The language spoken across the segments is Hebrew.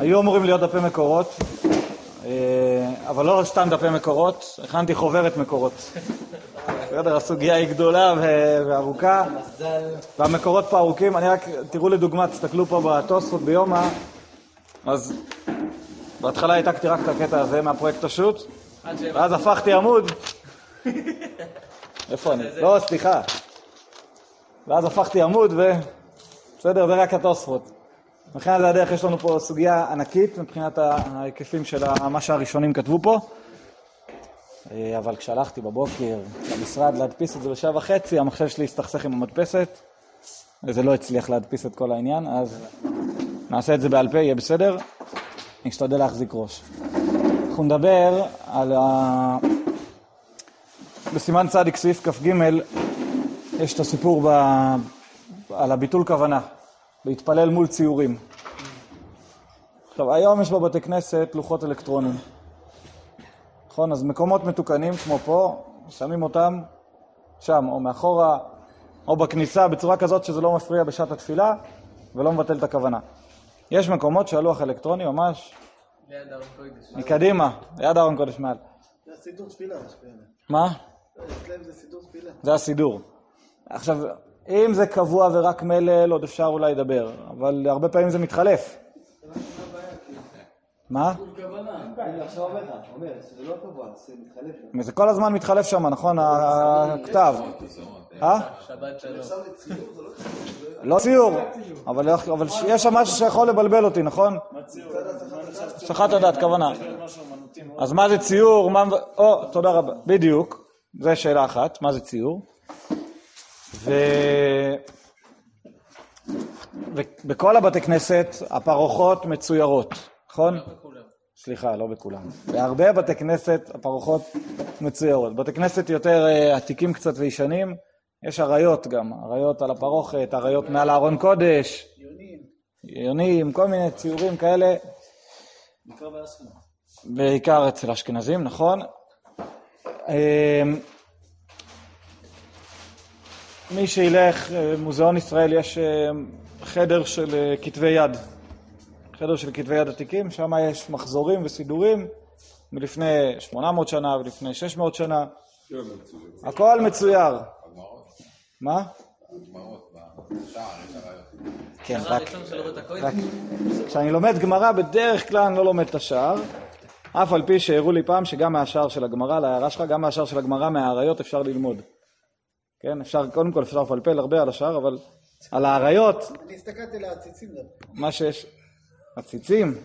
היו אמורים להיות דפי מקורות, אבל לא סתם דפי מקורות, הכנתי חוברת מקורות. הסוגיה היא גדולה וארוכה, והמקורות פה ארוכים. אני רק, תראו לדוגמה, תסתכלו פה בתוספות ביומא, אז בהתחלה העתקתי רק את הקטע הזה מהפרויקט השו"ת, ואז הפכתי עמוד. איפה אני? לא, סליחה. ואז הפכתי עמוד בסדר, זה רק התוספות. מבחינת זה הדרך יש לנו פה סוגיה ענקית מבחינת ההיקפים של מה שהראשונים כתבו פה. אבל כשהלכתי בבוקר למשרד להדפיס את זה בשעה וחצי, המחשב שלי הסתכסך עם המדפסת, וזה לא הצליח להדפיס את כל העניין, אז נעשה את זה בעל פה, יהיה בסדר. נשתדל להחזיק ראש. אנחנו נדבר על בסימן צדיק סעיף כ"ג, יש את הסיפור על הביטול כוונה, להתפלל מול ציורים. עכשיו, היום יש בבתי כנסת לוחות אלקטרונים. נכון, אז מקומות מתוקנים כמו פה, שמים אותם שם, או מאחורה, או בכניסה, בצורה כזאת שזה לא מפריע בשעת התפילה, ולא מבטל את הכוונה. יש מקומות שהלוח אלקטרוני ממש ליד ארון קודש. מקדימה, ליד ארון קודש מעל. זה סידור תפילה. מה? אצלם זה סידור תפילה. זה הסידור. עכשיו, אם זה קבוע ורק מלל, עוד אפשר אולי לדבר, אבל הרבה פעמים זה מתחלף. מה? אני עכשיו אומר שזה לא קבוע, זה מתחלף. זה כל הזמן מתחלף שם, נכון? הכתב. שבת שלום. לא ציור, אבל יש שם משהו שיכול לבלבל אותי, נכון? שחת הדעת, כוונה. אז מה זה ציור? תודה רבה. בדיוק, זו שאלה אחת, מה זה ציור? ובכל הבתי כנסת הפרוחות מצוירות, נכון? סליחה, לא בכולם. בהרבה בתי כנסת הפרוחות מצוירות. בתי כנסת יותר עתיקים קצת וישנים, יש עריות גם, עריות על הפרוכת, עריות מעל ארון קודש, יונים, כל מיני ציורים כאלה. בעיקר אצל אשכנזים, נכון? מי שילך, מוזיאון ישראל יש חדר של כתבי יד. חדר של כתבי יד עתיקים, שם יש מחזורים וסידורים מלפני 800 שנה ולפני 600 שנה. הכל מצויר. מה? כן, רק כשאני לומד גמרא בדרך כלל אני לא לומד את השער, אף על פי שהראו לי פעם שגם מהשער של הגמרא, להערה שלך, גם מהשער של הגמרא מהעריות אפשר ללמוד. כן, אפשר, קודם כל אפשר לפלפל הרבה על השער, אבל על העריות... אני הסתכלתי לעציצים גם. מה שיש... עציצים?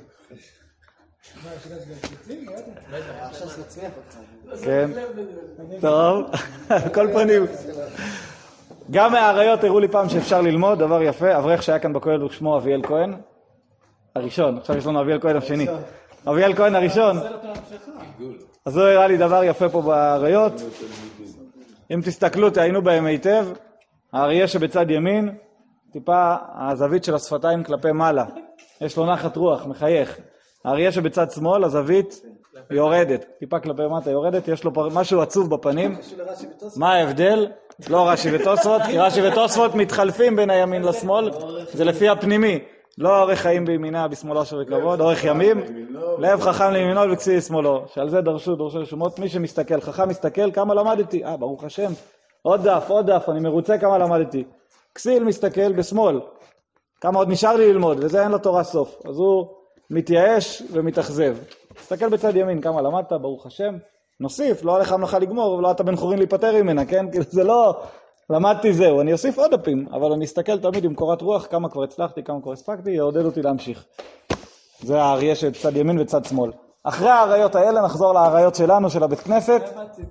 עכשיו זה צמיח אותך. כן, טוב, כל פנים. גם מהעריות הראו לי פעם שאפשר ללמוד, דבר יפה. אברך שהיה כאן בכולל שמו אביאל כהן, הראשון. עכשיו יש לנו אביאל כהן השני. אביאל כהן הראשון. אז הוא הראה לי דבר יפה פה בעריות. אם תסתכלו, תעיינו בהם היטב. האריה שבצד ימין, טיפה הזווית של השפתיים כלפי מעלה. יש לו נחת רוח, מחייך. האריה שבצד שמאל, הזווית יורדת. טיפה כלפי מטה יורדת, יש לו משהו עצוב בפנים. מה ההבדל? לא רש"י ותוספות, כי רש"י ותוספות מתחלפים בין הימין לשמאל. זה לפי הפנימי. לא אורך חיים בימינה, בשמאלו שווה כבוד, אורך ימים. לב חכם לימינו וכסיל לשמאלו. שעל זה דרשו רשומות. מי שמסתכל, חכם מסתכל, כמה למדתי? ברוך השם. עוד דף, אני מרוצה כמה למדתי. כסיל מסתכל בשמאל. כמה עוד נשאר לי ללמוד, וזה אין לו תורה סוף. אז הוא מתייאש ומתאכזב. תסתכל בצד ימין, כמה למדת, ברוך השם. נוסיף, לא עליך המלאכה לגמור, ולא אתה בן חורין להיפטר ממנה, כן? כאילו זה לא, למדתי זהו, אני אוסיף עוד דפים, אבל אני אסתכל תמיד עם קורת רוח, כמה כבר הצלחתי, כמה כבר הספקתי, יעודד אותי להמשיך. זה האריה של צד ימין וצד שמאל. אחרי האריות האלה נחזור לאריות שלנו, של הבית כנסת.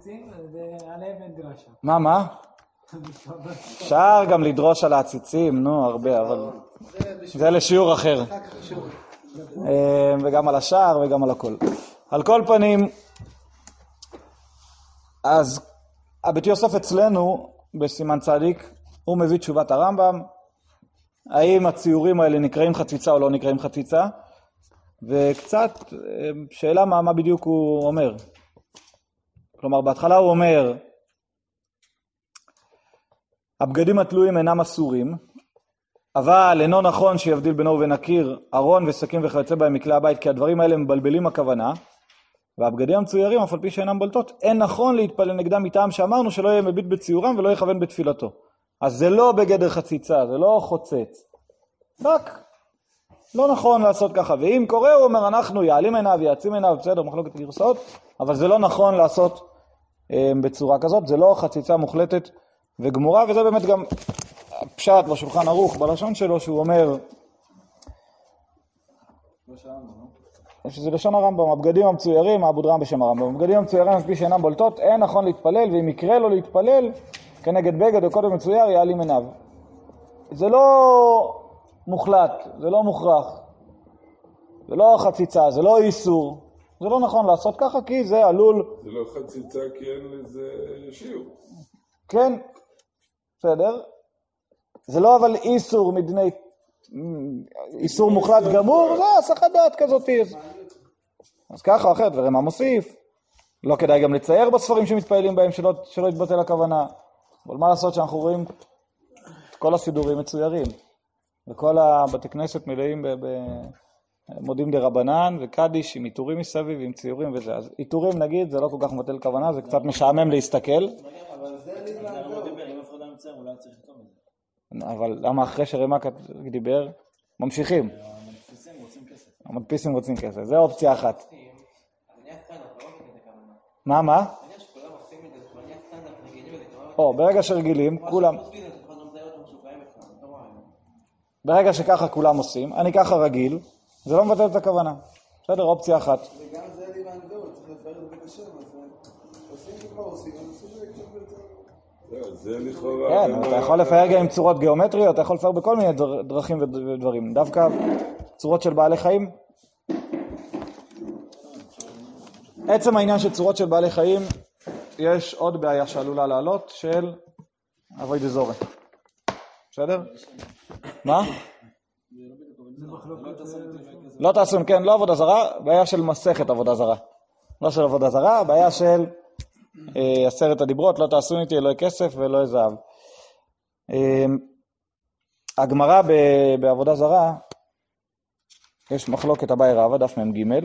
מה? אפשר גם לדרוש על העציצים, הרבה, אבל זה לשיעור אחר. וגם על השער וגם על הכל. על כל פנים, אז הבית יוסף אצלנו בסימן צדיק, הוא מביא תשובת הרמב"ם, האם הציורים האלה נקראים חציצה או לא נקראים חציצה, וקצת שאלה מה בדיוק הוא אומר. כלומר, בהתחלה הוא אומר, הבגדים התלויים אינם אסורים, אבל אינו נכון שיבדיל בינו ובין הקיר, ארון וסכין וכיוצא בהם מכלי הבית, כי הדברים האלה מבלבלים הכוונה, והבגדים המצוירים, אף על פי שאינם בולטות, אין נכון להתפלל נגדם מטעם שאמרנו שלא יהיה מביט בציורם ולא יכוון בתפילתו. אז זה לא בגדר חציצה, זה לא חוצץ. רק לא נכון לעשות ככה. ואם קורה, הוא אומר, אנחנו יעלים עיניו, יעצים עיניו, בסדר, מחלוקת גרסאות, אבל זה לא נכון לעשות בצורה כזאת, זה לא חציצה מוחלטת וגמורה, וזה באמת גם פשט בשולחן ערוך, בלשון שלו, שהוא אומר, שזה לשון הרמב"ם, הבגדים המצוירים, האבוד רם בשם הרמב"ם, הבגדים המצוירים על פי שאינם בולטות, אין נכון להתפלל, ואם יקרה לו להתפלל, כנגד בגד או קודם מצויר, יעלים עיניו. זה לא מוחלט, זה לא מוכרח, זה לא חציצה, זה לא איסור, זה לא נכון לעשות ככה, כי זה עלול... זה לא חציצה כי אין לזה שיעור. כן, בסדר. זה לא אבל איסור מדני... איסור מוחלט גמור, זה הסחת דעת כזאת. אז ככה או אחרת, ורמה מוסיף. לא כדאי גם לצייר בספרים שמתפעלים בהם, שלא יתבטל הכוונה. אבל מה לעשות שאנחנו רואים את כל הסידורים מצוירים. וכל הבתי כנסת מלאים במודים דרבנן וקדיש עם עיטורים מסביב, עם ציורים וזה. אז עיטורים נגיד, זה לא כל כך מבטל כוונה, זה קצת משעמם להסתכל. אבל למה אחרי שרמ"ק דיבר, ממשיכים. המדפיסים רוצים כסף. זה אופציה אחת. מה? ברגע שרגילים, כולם... ברגע שככה כולם עושים, אני ככה רגיל, זה לא מבטל את הכוונה. בסדר, אופציה אחת. וגם זה ליבן דעות, צריך לפאר את בית השם, אז עושים כבר עושים, אני עושים זה לכאורה... כן, אתה יכול לפאר גם עם צורות גיאומטריות, אתה יכול לפאר בכל מיני דרכים ודברים. דווקא צורות של בעלי חיים. עצם העניין של צורות של בעלי חיים, יש עוד בעיה שעלולה לעלות של אבוי דזורי. בסדר? מה? לא תעשון, כן, לא עבודה זרה, בעיה של מסכת עבודה זרה. לא של עבודה זרה, בעיה של 10 הדיברות, לא תעשון איתי אלוהי כסף ואלוהי זהב. הגמרא בעבודה זרה, יש מחלוקת אביי רבא, דף מ"ג.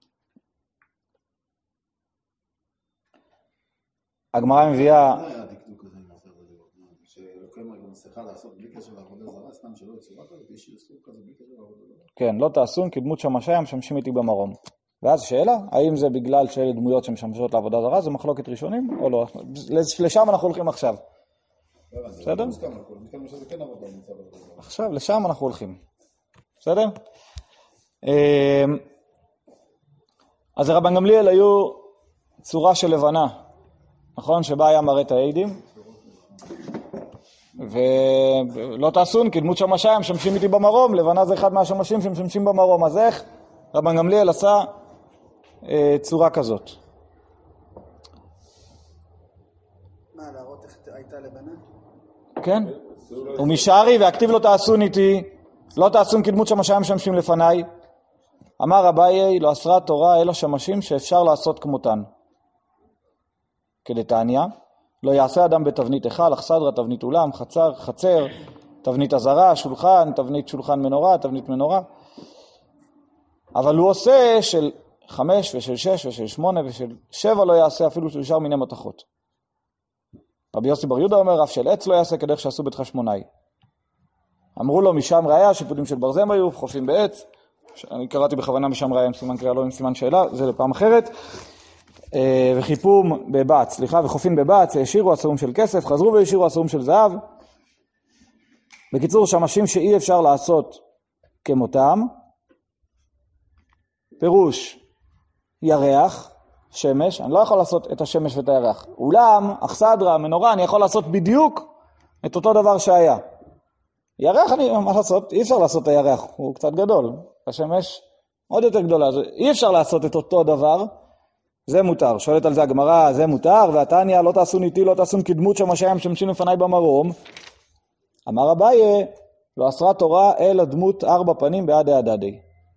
הגמרא מביאה... כן, לא תעשון כדמות שמשיים משמשים איתי במרום. ואז שאלה, האם זה בגלל שאלה דמויות שמשמשות לעבודה זרה, זה מחלוקת ראשונים או לא? לשם אנחנו הולכים עכשיו. בסדר? עכשיו, לשם אנחנו הולכים. בסדר? אז רבן גמליאל היו צורה של לבנה, נכון? שבה היה מראה את העדים. ולא תעשון כדמות שמשיים משמשים איתי במרום, לבנה זה אחד מהשמשים שמשמשים במרום. אז איך רבן גמליאל עשה צורה כזאת? מה, להראות איך הייתה לבנה? כן. ומשארי והכתיב לא תעשון איתי, לא תעשון כדמות שמשיים משמשים לפניי. אמר אביי, לא אסרה תורה אלא שמשים שאפשר לעשות כמותן. כדתניא, לא יעשה אדם בתבנית היכל, אכסדרה, תבנית אולם, חצר, תבנית עזרה, שולחן, תבנית שולחן מנורה, תבנית מנורה. אבל הוא עושה של 5 ושל 6 ושל 8 ושל 7 לא יעשה אפילו של שאר מיני מתכות. רבי יוסי בר יהודה אומר, אף של עץ לא יעשה כדרך שעשו בית חשמונאי. אמרו לו משם ראיה, שיפודים של ברזם היו, חופים בעץ. אני קראתי בכוונה משם ראיה עם סימן קריאה, לא עם סימן שאלה, זה לפעם אחרת. וחיפום בבץ, וחופין בבץ, השאירו אסורים של כסף, חזרו והשאירו אסורים של זהב. בקיצור, שמשים שאי אפשר לעשות כמותם. פירוש, ירח, שמש, אני לא יכול לעשות את השמש ואת הירח. אולם, אכסדרה, מנורה, אני יכול לעשות בדיוק את אותו דבר שהיה. ירח, מה לעשות? אי אפשר לעשות את הירח, הוא קצת גדול. השמש עוד יותר גדולה, אי אפשר לעשות את אותו דבר. זה מותר. שואלת על זה הגמרא, זה מותר, והתניא לא תעשון איתי, לא תעשון כדמות שמשיים משמשים לפניי במרום. אמר אביי, לא אסרה תורה אלא דמות 4 פנים בעד העדדי.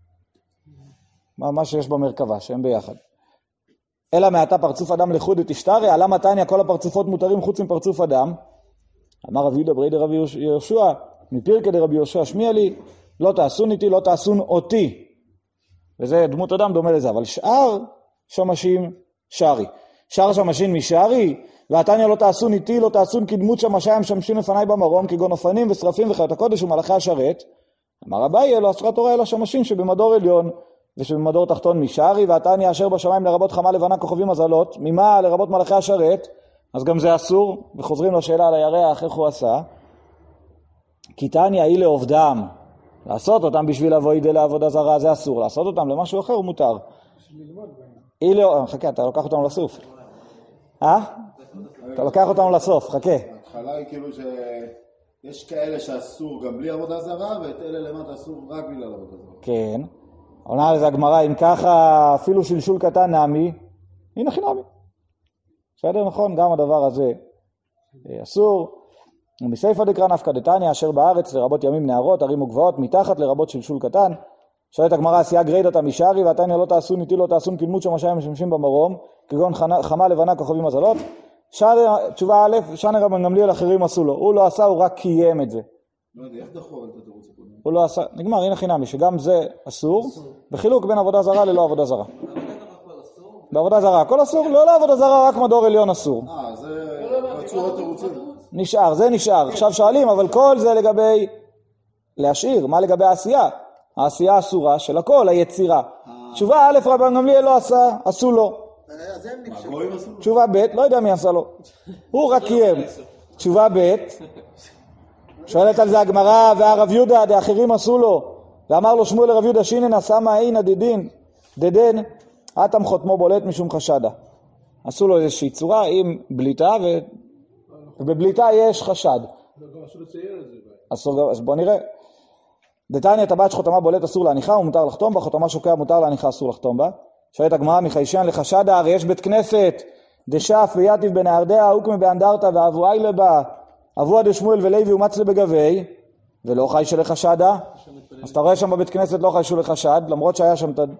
מה שיש במרכבה, שהם ביחד. אלא מעתה פרצוף אדם לחוד ותשתריה, למה תניא כל הפרצופות מותרים חוץ מפרצוף אדם? אמר רבי יהודה ברי דרבי יהושע, מפירקא דרבי יהושע שמיע לי, לא תעשון איתי, לא תעשון אותי. וזה דמות אדם דומה לזה, אבל שאר שמשים שרי. שאר שמשים משרי, ועתניא לא תעשון איתי, לא תעשון כדמות שמשי המשמשים לפניי במרום, כגון אופנים ושרפים וחיות הקודש ומלאכי השרת. אמר אביי, לא אסרה תורה אלא שמשים שבמדור עליון ושבמדור תחתון משרי, ועתניא אשר בשמיים לרבות חמה לבנה כוכבים מזלות, ממה לרבות מלאכי השרת, אז גם זה אסור, וחוזרים לשאלה על הירח, איך הוא עשה. כי תניא היא לעובדם, לעשות אותם בשביל לבוא ידי לעבודה זרה, זה אסור, לעשות אותם למשהו אחר הוא מותר. היא לא, חכה, אתה לוקח אותם לסוף. אתה לוקח אותם לסוף, חכה. ההתחלה היא כאילו שיש כאלה שאסור גם בלי עבודה זרה, ואת אלה למטה אסור רק בגלל עבודה זרה. כן. עונה לזה הגמרא, אם ככה אפילו שלשול קטן נעמי, הנה חינמי. בסדר, נכון? גם הדבר הזה אסור. ומסייפא דקרא נפקא דתניא אשר בארץ לרבות ימים נהרות, ערים וגבעות, מתחת לרבות שלשול קטן. שואלת הגמרא, עשייה גרידתא משרי, ועתניא לא תעשון איתי, לא תעשון כדמות שמשיים משמשים במרום, כגון חמה לבנה כוכבים מזלות. תשובה א', שנה רבן גמליאל אחרים עשו לו. הוא לא עשה, הוא רק קיים את זה. לא יודע, איך דחו את התירוץ הקודם? הוא לא עשה, נגמר, הנה חינמי, שגם זה אסור, בחילוק בין עבודה זרה ללא עבודה זרה. בעבודה זרה, הכל אסור, לא לעבודה זרה, רק מדור עליון אסור. זה בצורות תירוצים. נשאר, זה נשאר. עכשיו שואלים, אבל כל זה לגבי להשאיר, מה לגבי העשייה? העשייה אסורה של הכל, היצירה. תשובה א', רבן גמליאל לא עשה, עשו לו. תשובה ב', לא יודע מי עשה לו. הוא רק קיים. תשובה ב', שואלת על זה הגמרא, והרב יהודה, דאחרים עשו לו. ואמר לו שמואל לרב יהודה, שינן שמה אין דדן, אתם חותמו בולט משום חשדה. עשו לו איזושהי צורה עם בליטה, ובבליטה יש חשד. אז בוא נראה. דתניא טבעת שחותמה בולט אסור להניחה ומותר לחתום בה, חותמה שוקע מותר להניחה אסור לחתום בה. שואלת הגמרא, מחיישן לחשדה, הרי יש בית כנסת דשף ויתיב בנהרדיה, הוקמה באנדרתא ואבו איילה בה, אבוה דשמואל ולוי ומצלה בגבי, ולא חיישה לחשדה. אז אתה רואה שם בבית כנסת לא חיישו לחשד, למרות שהיה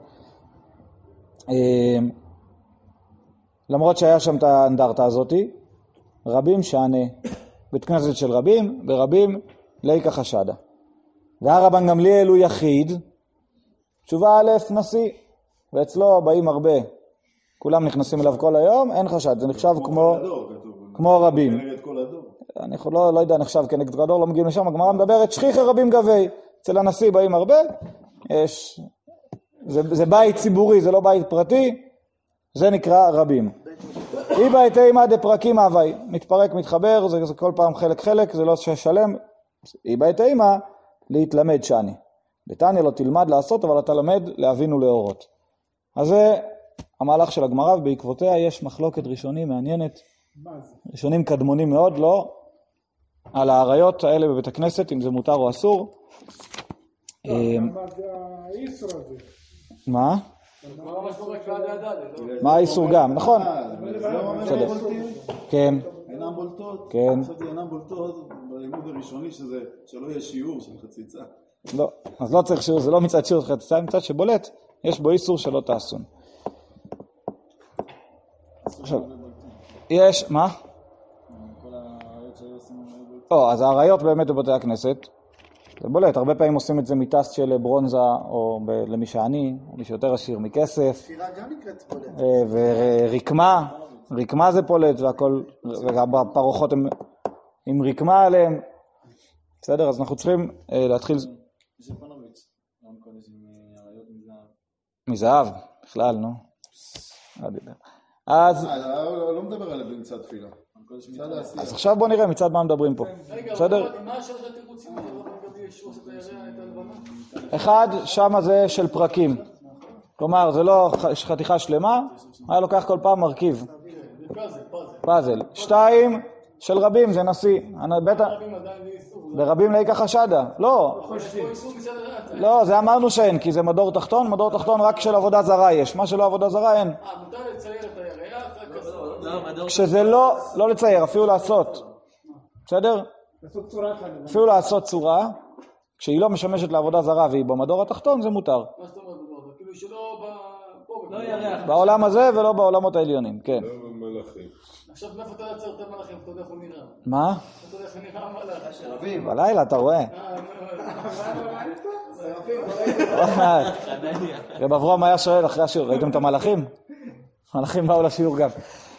שם את האנדרתא הזאת. רבים שענה, בית כנסת של רבים, ברבים ליקה חשדה. והרבן גמליאל הוא יחיד, תשובה א', נשיא, ואצלו באים הרבה, כולם נכנסים אליו כל היום, אין חשד, זה נחשב כמו רבים. אני לא יודע, נחשב כנגד גדול, לא מגיעים לשם, הגמרא מדברת, שכיחי רבים גבי, אצל הנשיא באים הרבה, זה בית ציבורי, זה לא בית פרטי, זה נקרא רבים. איבא איתימא דפרקים הווי, מתפרק, מתחבר, זה כל פעם חלק, זה לא שלם, איבא איתימא להתלמד שני. בתניא לא תלמד לעשות, אבל אתה למד להבין ולהורות. אז זה המהלך של הגמרא, ובעקבותיה יש מחלוקת ראשונים מעניינת, ראשונים קדמונים מאוד, לא, על העריות האלה בבית הכנסת, אם זה מותר או אסור. מה? מה האיסור גם, נכון? בסדר. כן. אינם בולטות? כן. חשבתי אינם בולטות בלימוד הראשוני שזה שלא יהיה שיעור של חציצה. לא, אז לא צריך שיעור, זה לא מצד שיעור של חציצה, מצד שבולט, יש בו איסור שלא תעשון. עכשיו, יש, מה? אז העריות באמת בבתי הכנסת, זה בולט, הרבה פעמים עושים את זה מטס של ברונזה, או למי שעני, או מי שיותר עשיר מכסף. תפירה גם נקראת פולט. רקמה זה פולט, והכל, והפרוחות הם עם רקמה עליהם. בסדר, אז אנחנו צריכים להתחיל... יש פנוביץ, לא מקודש עם עריות מזהב, בכלל, נו. אז... לא מדבר עליו במצד תפילה. אז עכשיו בוא נראה מצד מה מדברים פה. בסדר? מה השאלה של התירוצים האלה? לא לגבי ישוע את הירח, את הלבנה? אחד, שמה זה של פרקים. כלומר, זה לא חתיכה שלמה, היה לוקח כל פעם מרכיב. פאזל. 2, של רבים, זה נשיא. ברבים ליקה חשדה. לא, זה אמרנו שאין, כי זה מדור תחתון, מדור תחתון רק של עבודה זרה יש. מה שלא עבודה זרה אין. מותר לצייר את הירח, כשזה לא לצייר, אפילו לעשות. בסדר? אפילו לעשות צורה, כשהיא לא משמשת לעבודה זרה והיא במדור התחתון, זה מותר. מה זאת אומרת? כאילו שלא פה, לא ירח. בעולם הזה ולא בעולמות העליונים, כן. עכשיו מאיפה אתה יוצר את המלאכים? אתה יודע איך הוא נראה. מה? אתה יודע איך הוא נראה המלאך. בלילה אתה רואה. רב אברהם היה שואל אחרי השיעור, ראיתם את המלאכים? המלאכים באו לשיעור גם.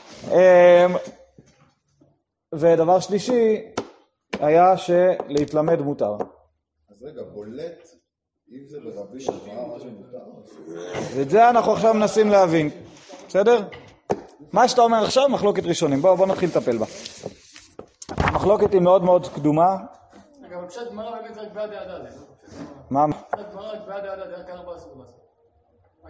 ודבר שלישי היה שלהתלמד מותר. אז רגע, בולט, אם זה ברבי שברה, מה שמותר? ואת זה אנחנו עכשיו מנסים להבין. בסדר? מה שאתה אומר עכשיו, מחלוקת ראשונים. בואו נתחיל לטפל בה. המחלוקת היא מאוד מאוד קדומה. רגע, אבל פשט גמרא באמת רק בעד העדה. מה? פשט גמרא רק בעד העדה, רק 4 אסור לעשות. רק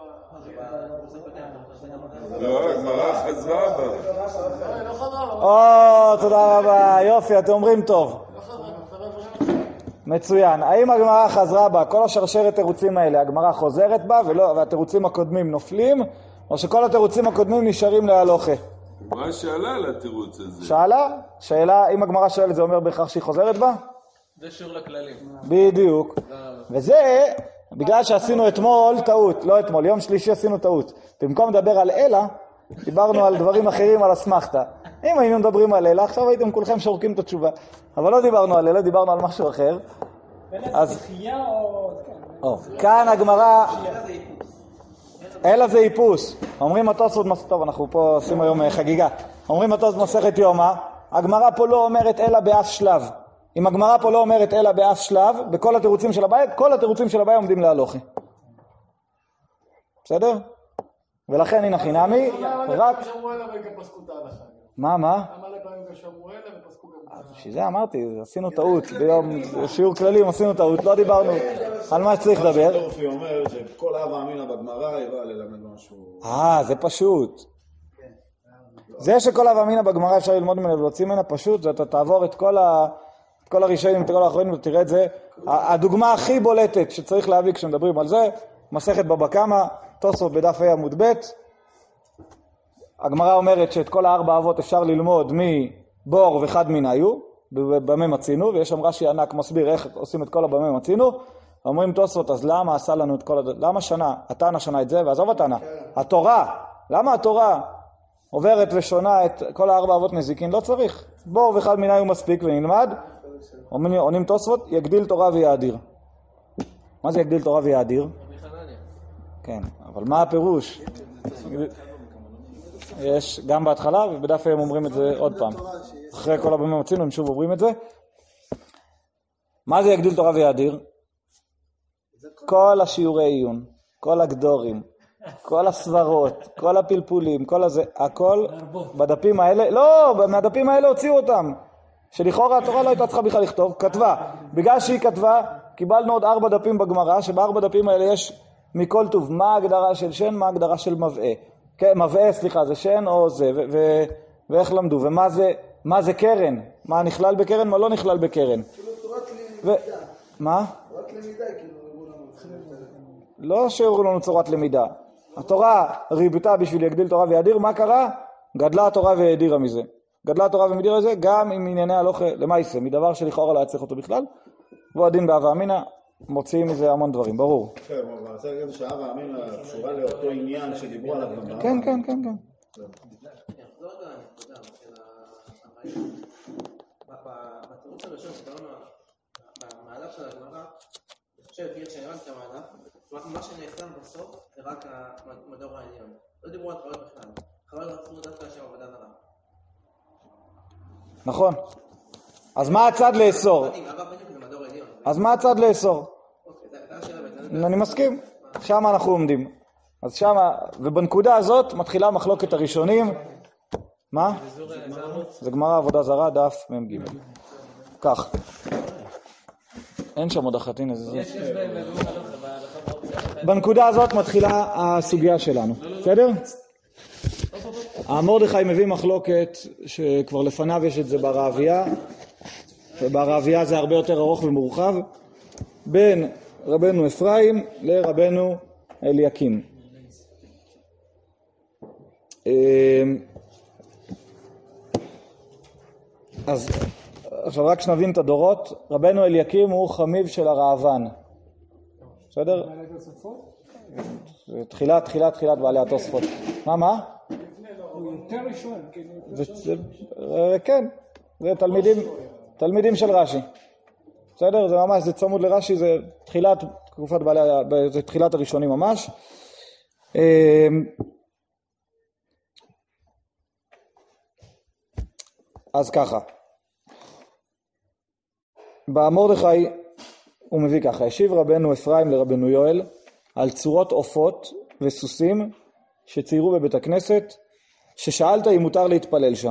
4... לא, הגמרא חזרה בה. לא חזרה. תודה רבה. יופי, אתם אומרים טוב. לא חזרה, חזרה. מצוין. האם הגמרא חזרה בה? כל השרשרת תירוצים האלה, הגמרא חוזרת בה והתירוצים הקודמים נופלים, או שכל התירוצים הקודמים נשארים להלוכה? מה שאלה על התירוץ הזה? שאלה, אם הגמרא שואלת זה אומר בהכרח שהיא חוזרת בה? זה שיעור לכללים. בדיוק. וזה בגלל שעשינו אתמול טעות, לא אתמול, יום שלישי עשינו טעות. במקום לדבר על אלה, דיברנו על דברים אחרים, על הסמכתה. אם היינו מדברים על אלה, עכשיו הייתם כולכם שורקים את התשובה. אבל לא דיברנו על אלה, דיברנו על משהו אחר. אז כאן הגמרא, אלה זה איפוס. אומרים התוספות, טוב, אנחנו פה עושים היום חגיגה. אומרים התוספות מסכת יומא, הגמרא פה לא אומרת אלה באף שלב. אם הגמרא פה לא אומרת אלה באף שלב, בכל התירוצים של הבעיה, כל התירוצים של הבעיה עומדים להלוכה. בסדר? ולכן הנה חינמי, רק... מה? למה לפעמים כשאמרו אלה ופסקו גם... בשביל זה אמרתי, עשינו טעות, ביום שיעור כללים עשינו טעות, לא דיברנו על מה שצריך לדבר. דורפי אומר שכל אבא אמינה בגמרא יבוא ללמד משהו... זה פשוט. זה שכל אבא אמינה בגמרא אפשר ללמוד ממנה ולהוציא ממנה פשוט, זה אתה תעבור את כל הראשונים, את כל האחרונים ותראה את זה. הדוגמה הכי בולטת שצריך להביא כשמדברים על זה, מסכת בבא קמא, תוספות בדף ה' עמוד ב', הגמרא אומרת שאת כל 4 אבות אפשר ללמוד מבור וחד מניו, במה מצינו, ויש שם רש"י ענק מסביר איך עושים את כל הבמה מצינו. אומרים תוספות, אז למה עשה לנו את כל למה שנה? התנא שנה את זה, ועזוב התנא. התורה, למה התורה עוברת ושונה את כל 4 אבות נזיקין? לא צריך. בור וחד מניו מספיק ונלמד. עונים תוספות, יגדיל תורה ויאדיר. מה זה יגדיל תורה ויאדיר? כן, אבל מה הפירוש? יש גם בהתחלה ובדף הם אומרים את זה עוד פעם. אחרי כל הבמה מצינו הם שוב אומרים את זה. מה זה יגדיל תורה ויאדיר? כל השיעורי עיון, כל הגדורים, כל הסברות, כל הפלפולים, כל הזה, הכל בדפים האלה, לא, מהדפים האלה הוציאו אותם. שלכאורה התורה לא הייתה צריכה בכלל לכתוב, כתבה. בגלל שהיא כתבה, קיבלנו עוד 4 דפים בגמרא, שב4 דפים האלה יש מכל טוב, מה ההגדרה של שן, מה ההגדרה של מבעה. מבעה, סליחה, זה שן או זה, ואיך למדו, ומה זה קרן, מה נכלל בקרן, מה לא נכלל בקרן. כאילו תורת למידה. מה? תורת למידה, כאילו, לא שהראו לנו צורת למידה. התורה ריבתה בשביל יגדיל תורה ויאדיר, מה קרה? גדלה התורה והאדירה מזה. גדלה התורה ומדירה זה גם עם ענייני הלוכה למעשה, מדבר שלכאורה לא היה צריך אותו בכלל, והוא הדין באבא אמינה, מוציאים מזה המון דברים, ברור. כן, אבל אני רוצה להגיד שאבא אמינה קשורה לאותו עניין שדיברו עליו בגמרא. כן. יחזור גם הנקודה של הבעיה. בתירוץ הראשון שדיברנו במהלך של הגמרא, אני חושב לפי איך שהרמת את המהלך, מה שנחתם בסוף זה רק המדור העליון. לא דיברו על חיות בכלל. חיות רצו דווקא שם עבודה זרה. נכון. אז מה הצד לאסור? אז מה הצד לאסור? אני מסכים. שם אנחנו עומדים. אז שם, ובנקודה הזאת מתחילה מחלוקת הראשונים. מה? זה גמרא עבודה זרה, דף מ"ג. כך. אין שם עוד אחת, הנה זה. בנקודה הזאת מתחילה הסוגיה שלנו. בסדר? המרדכי מביא מחלוקת שכבר לפניו יש את זה ברעביה, וברעביה זה הרבה יותר ארוך ומורחב, בין רבנו אפרים לרבנו אליקים. אז עכשיו רק שנבין את הדורות, רבנו אליקים הוא חמיב של הרעבן. בסדר? תחילת בעלי התוספות. מה? הוא יותר ראשון, כן. כן, זה תלמידים של רש"י. בסדר? זה ממש, זה צמוד לרש"י, זה תחילת תקופת זה תחילת הראשונים ממש. אז ככה. במרדכי הוא מביא ככה, השיב רבנו אפרים לרבנו יואל על צורות עופות וסוסים שציירו בבית הכנסת, ששאלת אם מותר להתפלל שם.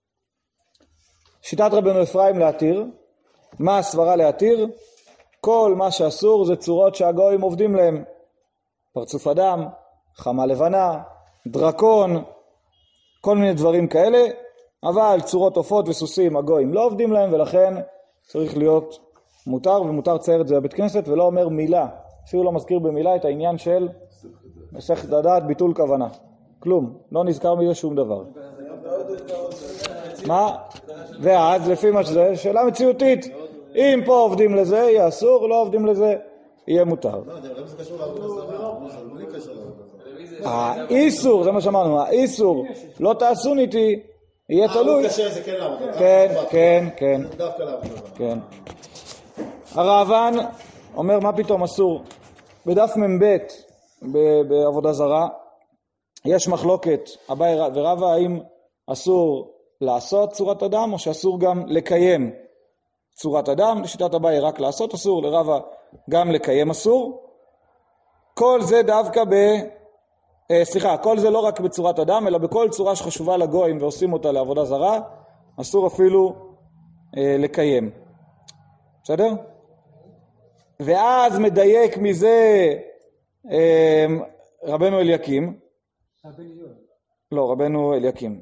שיטת רבנו אפרים להתיר, מה הסברה להתיר? כל מה שאסור זה צורות שהגויים עובדים להם. פרצוף אדם, חמה לבנה, דרקון, כל מיני דברים כאלה, אבל צורות עופות וסוסים הגויים לא עובדים להם, ולכן צריך להיות מותר, ומותר צייר את זה בבית כנסת, ולא אומר מילה, אפילו לא מזכיר במילה את העניין של מסכת הדעת ביטול כוונה. כלום, לא נזכר מזה שום דבר. מה? ואז לפי מה שזה, שאלה מציאותית. אם פה עובדים לזה, יהיה אסור, לא עובדים לזה, יהיה מותר. זה קשור לעבודה זרה, בלי קשר לעבודה זרה. האיסור, זה מה שאמרנו, האיסור, לא תעשו איתי, יהיה תלוי. הוא קשה, זה כן לעבודה. כן. זה דווקא לעבודה. כן. הרעב"ן אומר, מה פתאום אסור? בדף מ"ב בעבודה זרה, יש מחלוקת, אביי ורבא, האם אסור לעשות צורת אדם, או שאסור גם לקיים צורת אדם. לשיטת אביי רק לעשות אסור, לרבא גם לקיים אסור. כל זה דווקא כל זה לא רק בצורת אדם, אלא בכל צורה שחשובה לגויים ועושים אותה לעבודה זרה, אסור אפילו לקיים. בסדר? ואז מדייק מזה רבנו אליקים. לא, רבנו אליקים.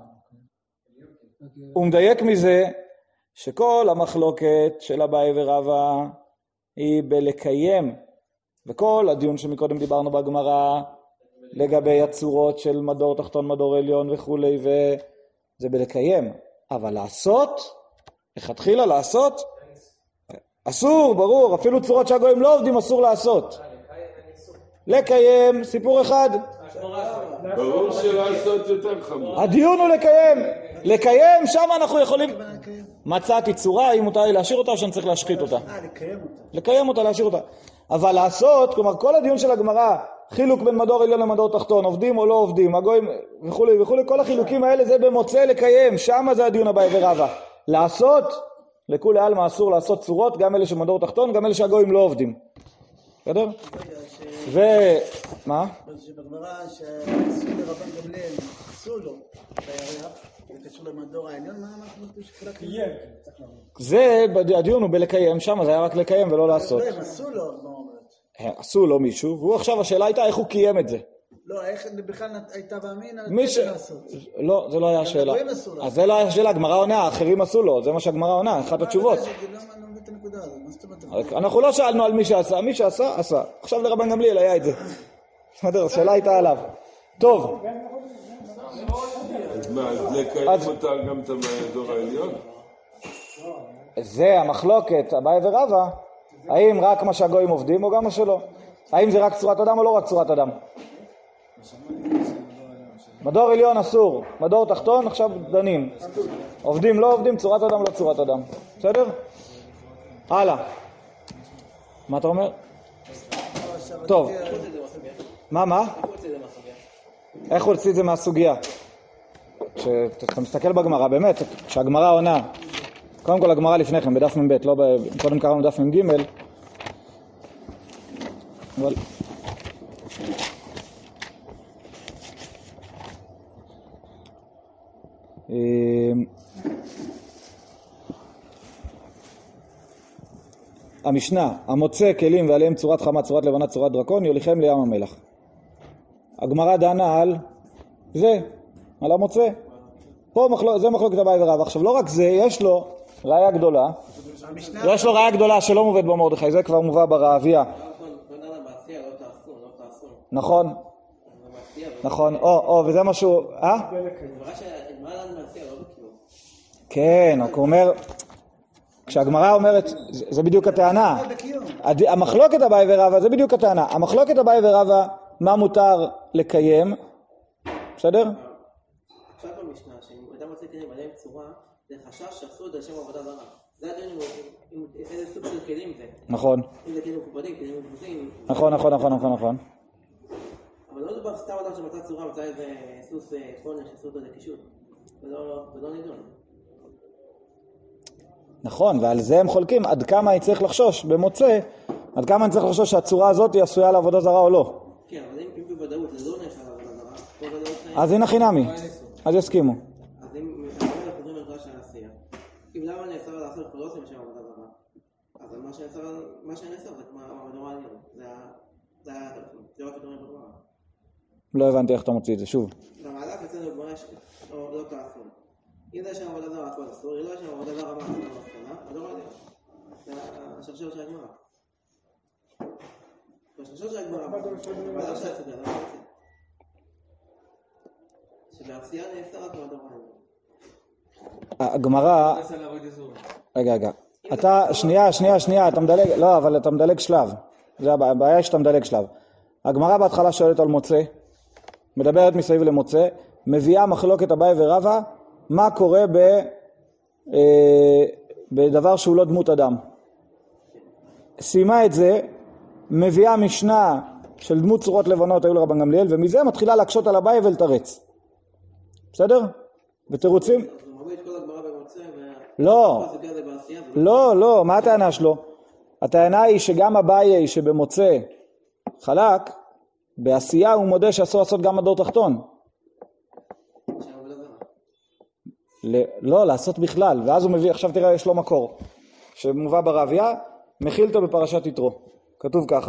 הוא מדייק מזה שכל המחלוקת של אביי ורבא היא בלקיים, וכל הדיון שמקודם דיברנו בגמרא לגבי הצורות של מדור תחתון, מדור עליון וכולי, וזה בלקיים. אבל לעשות, לכתחילה לעשות, אסור, ברור, אפילו צורות שהגויים לא עובדים אסור לעשות. לקיים, סיפור אחד. ברור שלעשות יותר חמור. הדיון הוא לקיים. לקיים, שם אנחנו יכולים... מצאתי צורה, אם מותר לי להשאיר אותה או שאני צריך להשחית אותה. לקיים אותה, להשאיר אותה. אבל לעשות, כלומר כל הדיון של הגמרא, חילוק בין מדור עליון למדור תחתון, עובדים או לא עובדים, הגויים וכולי וכולי, כל החילוקים האלה זה במוצא לקיים, שם זה הדיון אביי ורבא. לעשות, לכולי עלמא אסור לעשות צורות, גם אלה שמדור תחתון, גם אלה שהגויים לא עובדים. בסדר? מה? שבגמרא שעשו לרבן גמליאל, עשו לו בירח, זה קשור למדור העליון, מה אנחנו שחילק? זה, הדיון הוא בלקיים, שם זה היה רק לקיים ולא לעשות. הם עשו לו, מה אומרת? עשו לו מישהו, והוא עכשיו השאלה הייתה איך הוא קיים את זה. לא, איך בכלל הייתה באמין לעשות? לא, זה לא היה השאלה. אז זה לא היה השאלה, הגמרא עונה, האחרים עשו לו, זה מה שהגמרא עונה, אחת התשובות. אנחנו לא שאלנו על מי שעשה, מי שעשה, עשה. עכשיו לרבן גמליאל היה את זה. השאלה הייתה עליו. טוב. אז מה, אז לקיים אותה גם את המדור העליון? זה המחלוקת, אביי ורבא, האם רק מה שהגויים עובדים או גם מה שלא? האם זה רק צורת אדם או לא רק צורת אדם? מדור עליון אסור, מדור תחתון עכשיו דנים. עובדים לא עובדים, צורת אדם לא צורת אדם. בסדר? הלאה. מה אתה אומר? טוב. מה? איך הוא הוציא את זה מהסוגיה? כשאתה מסתכל בגמרא, באמת, כשהגמרא עונה, קודם כל הגמרא לפניכם, בדף מ"ב, לא קודם קראנו דף מ"ג, אבל... המשנה, המוצא כלים ועליהם צורת חמה, צורת לבנה, צורת דרקון, יוליכם לים המלח. הגמרא דנה על זה, על המוצא. פה זה מחלוקת אביי ורבא. עכשיו לא רק זה, יש לו ראיה גדולה. יש לו ראיה גדולה שלא מובאת במרדכי, זה כבר מובא ברעביה. נכון. נכון, וזה משהו, כן, הוא אומר, כשהגמרא אומרת, זה בדיוק הטענה. המחלוקת אביי ורבא, זה בדיוק הטענה. המחלוקת אביי ורבא, מה מותר לקיים? בסדר? צורה, זה חשש שעשו את זה לשם עבודה זרה. זה עדיין איזה סוג של כלים זה. נכון. אם זה כלים מכובדים, כלים מכובדים. נכון. אבל לא מדובר סתם אדם שמצא צורה, מצא איזה סוס חונש, עשו אותו לקישוט. ולא נידון. נכון, ועל זה הם חולקים עד כמה אני צריך לחשוש במוצא, עד כמה אני צריך לחשוש שהצורה הזאת היא עשויה לעבודה זרה או לא. כן, אבל אם בוודאות זה לא נעשה לעבודה זרה, כל ודאות... אז הנה חינמי, אז יסכימו. אז אם אנחנו חוזרים לדרש של העשייה, אם למה נאסר לעשות לא עושים שם עבודה זרה, אז מה שנאסר זה כמו המדורה העליון, זה לא רק דברים בגמרא. לא הבנתי איך אתה מוציא את זה, שוב. במהלך אצלנו בגמרא לא תעשו. אם זה שם עבודה זרה, הכל אסור, אם לא שם עבודה זרה, מה אסור למסקנה? מדורה העליון. זה השרשר של הגמרא. השרשר של הגמרא, במהלך של הסוגיה, זה לא שבעשייה נאסר רק מדורה העליון. הגמרא... רגע. אתה, שנייה, אתה מדלג, לא, אבל אתה מדלג שלב. זה הבעיה שאתה מדלג שלב. הגמרא בהתחלה שואלת על מוצא, מדברת מסביב למוצא, מביאה מחלוקת אביי ורבא, מה קורה בדבר שהוא לא דמות אדם. סיימה את זה, מביאה משנה של דמות צורות לבנות היו לרבן גמליאל, ומזה מתחילה להקשות על אביי ולתרץ. בסדר? בתירוצים? הוא מביא את כל הגמרא במוצא, לא, מה הטענה שלו? הטענה היא שגם אביי שבמוצא חלק, בעשייה הוא מודה שאסור לעשות גם מדור תחתון. לא, לעשות בכלל. ואז הוא מביא, עכשיו תראה, יש לו מקור, שמובא ברביה, מחילתו בפרשת יתרו. כתוב ככה.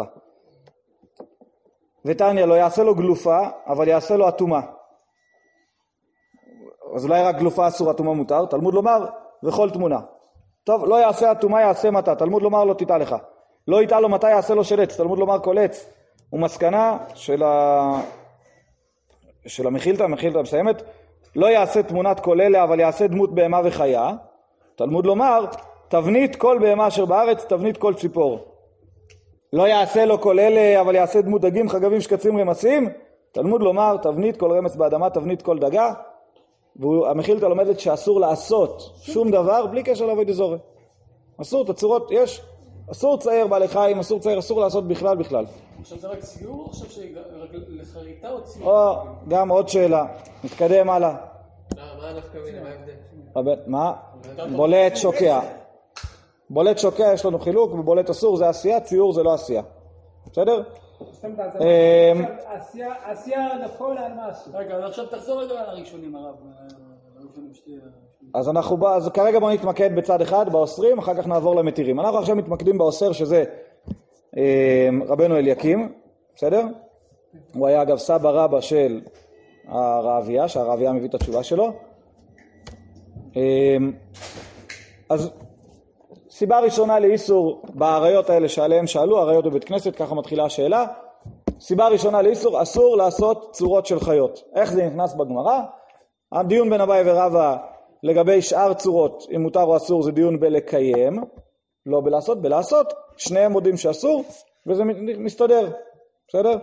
ותניא לא יעשה לו גלופה, אבל יעשה לו אטומה. אז אולי רק גלופה אסור, אטומה מותר. תלמוד לומר, וכל תמונה. טוב, לא יעשה אטומה, יעשה מטה. תלמוד לומר, לא תיטע לך. לא יטע לו מטה, יעשה לו של עץ. תלמוד לומר, כל עץ. ומסקנה של המחילתא מסיימת, לא יעשה תמונת כל אלה, אבל יעשה דמות בהמה וחיה. תלמוד לומר, תבנית כל בהמה אשר בארץ, תבנית כל ציפור. לא יעשה לו כל אלה, אבל יעשה דמות דגים, חגבים, שקצים, רמסים. תלמוד לומר, תבנית כל רמס באדמה, תבנית כל דגה. והמחילתא לומדת שאסור לעשות שום דבר בלי קשר לעבודה זרה. אסור, את הצורות, יש, אסור צייר בעלי חיים, אסור לעשות בכלל. עכשיו זה רק ציור, או עכשיו שרק לחריטה או ציור? גם עוד שאלה, נתקדם הלאה. מה נפקא מינה, מה ההבדל? מה? בולט שוקע יש לנו חילוק, ובולט אסור זה עשייה, ציור זה לא עשייה. בסדר? עשייה לכל על מה אסור. רגע, עכשיו תחזור רגע על הראשונים הרב. אז כרגע בוא נתמקד בצד אחד, באוסרים, אחר כך נעבור למתירים. אנחנו עכשיו מתמקדים באוסר שזה רבנו אליקים, בסדר? הוא היה אגב סבא רבא של הרעביה, שהרעביה מביא את התשובה שלו. אז סיבה ראשונה לאיסור בעריות האלה שעליהם שאלו, עריות בבית כנסת, ככה מתחילה השאלה. סיבה ראשונה לאיסור, אסור לעשות צורות של חיות. איך זה נכנס בגמרא? הדיון בין אביי ורבא לגבי שאר צורות, אם מותר או אסור, זה דיון בלקיים, לא בלעשות, בלעשות. שניהם מודים שאסור, וזה מסתדר. בסדר?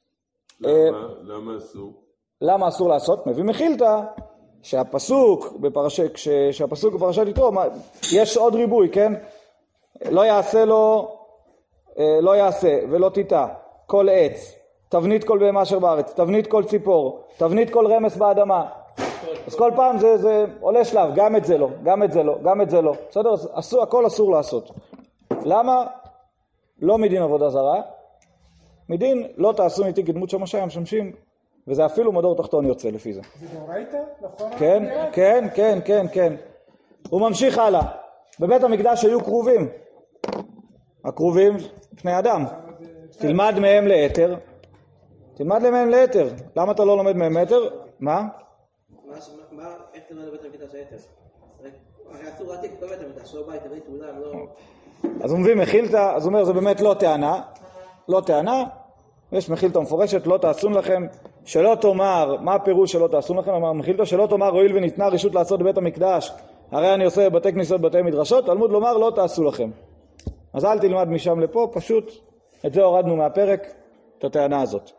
למה אסור? למה אסור לעשות? מביא מחילתא שהפסוק בפרשת יתרו, יש עוד ריבוי, כן? לא יעשה ולא תיטע כל עץ, תבנית כל בהמה אשר בארץ, תבנית כל ציפור, תבנית כל רמס באדמה. אז כל פעם זה עולה שלב, גם את זה לא, גם את זה לא, גם את זה לא. בסדר? הכל אסור לעשות. למה? לא מדין עבודה זרה, מדין לא תעשו איתי כדמות שמשה המשמשים, וזה אפילו מדור תחתון יוצא לפי זה. זה דאורייתא? כן. הוא ממשיך הלאה. בבית המקדש היו קרובים. הקרובים פני אדם. תלמד מהם לאתר. למה אתה לא לומד מהם לאתר? מה? איך תלמד בבית המקדש האתר? הרי אסור להעתיק בבית המקדש, לא בית, בית אולם, לא... אז הוא מביא מחילתא, אז הוא אומר, זה באמת לא טענה, יש מחילתא מפורשת, לא תעשון לכם, שלא תאמר, מה הפירוש שלא תעשון לכם? אמר מחילתא, שלא תאמר, הואיל וניתנה רשות לעשות בבית המקדש, הרי אני עושה בבתי כניסות, בתי מדרשות, תלמוד לומר, לא תעשו לכם. אז אל תלמד משם לפה, פשוט, את זה הורדנו מהפרק, את הטענה הזאת.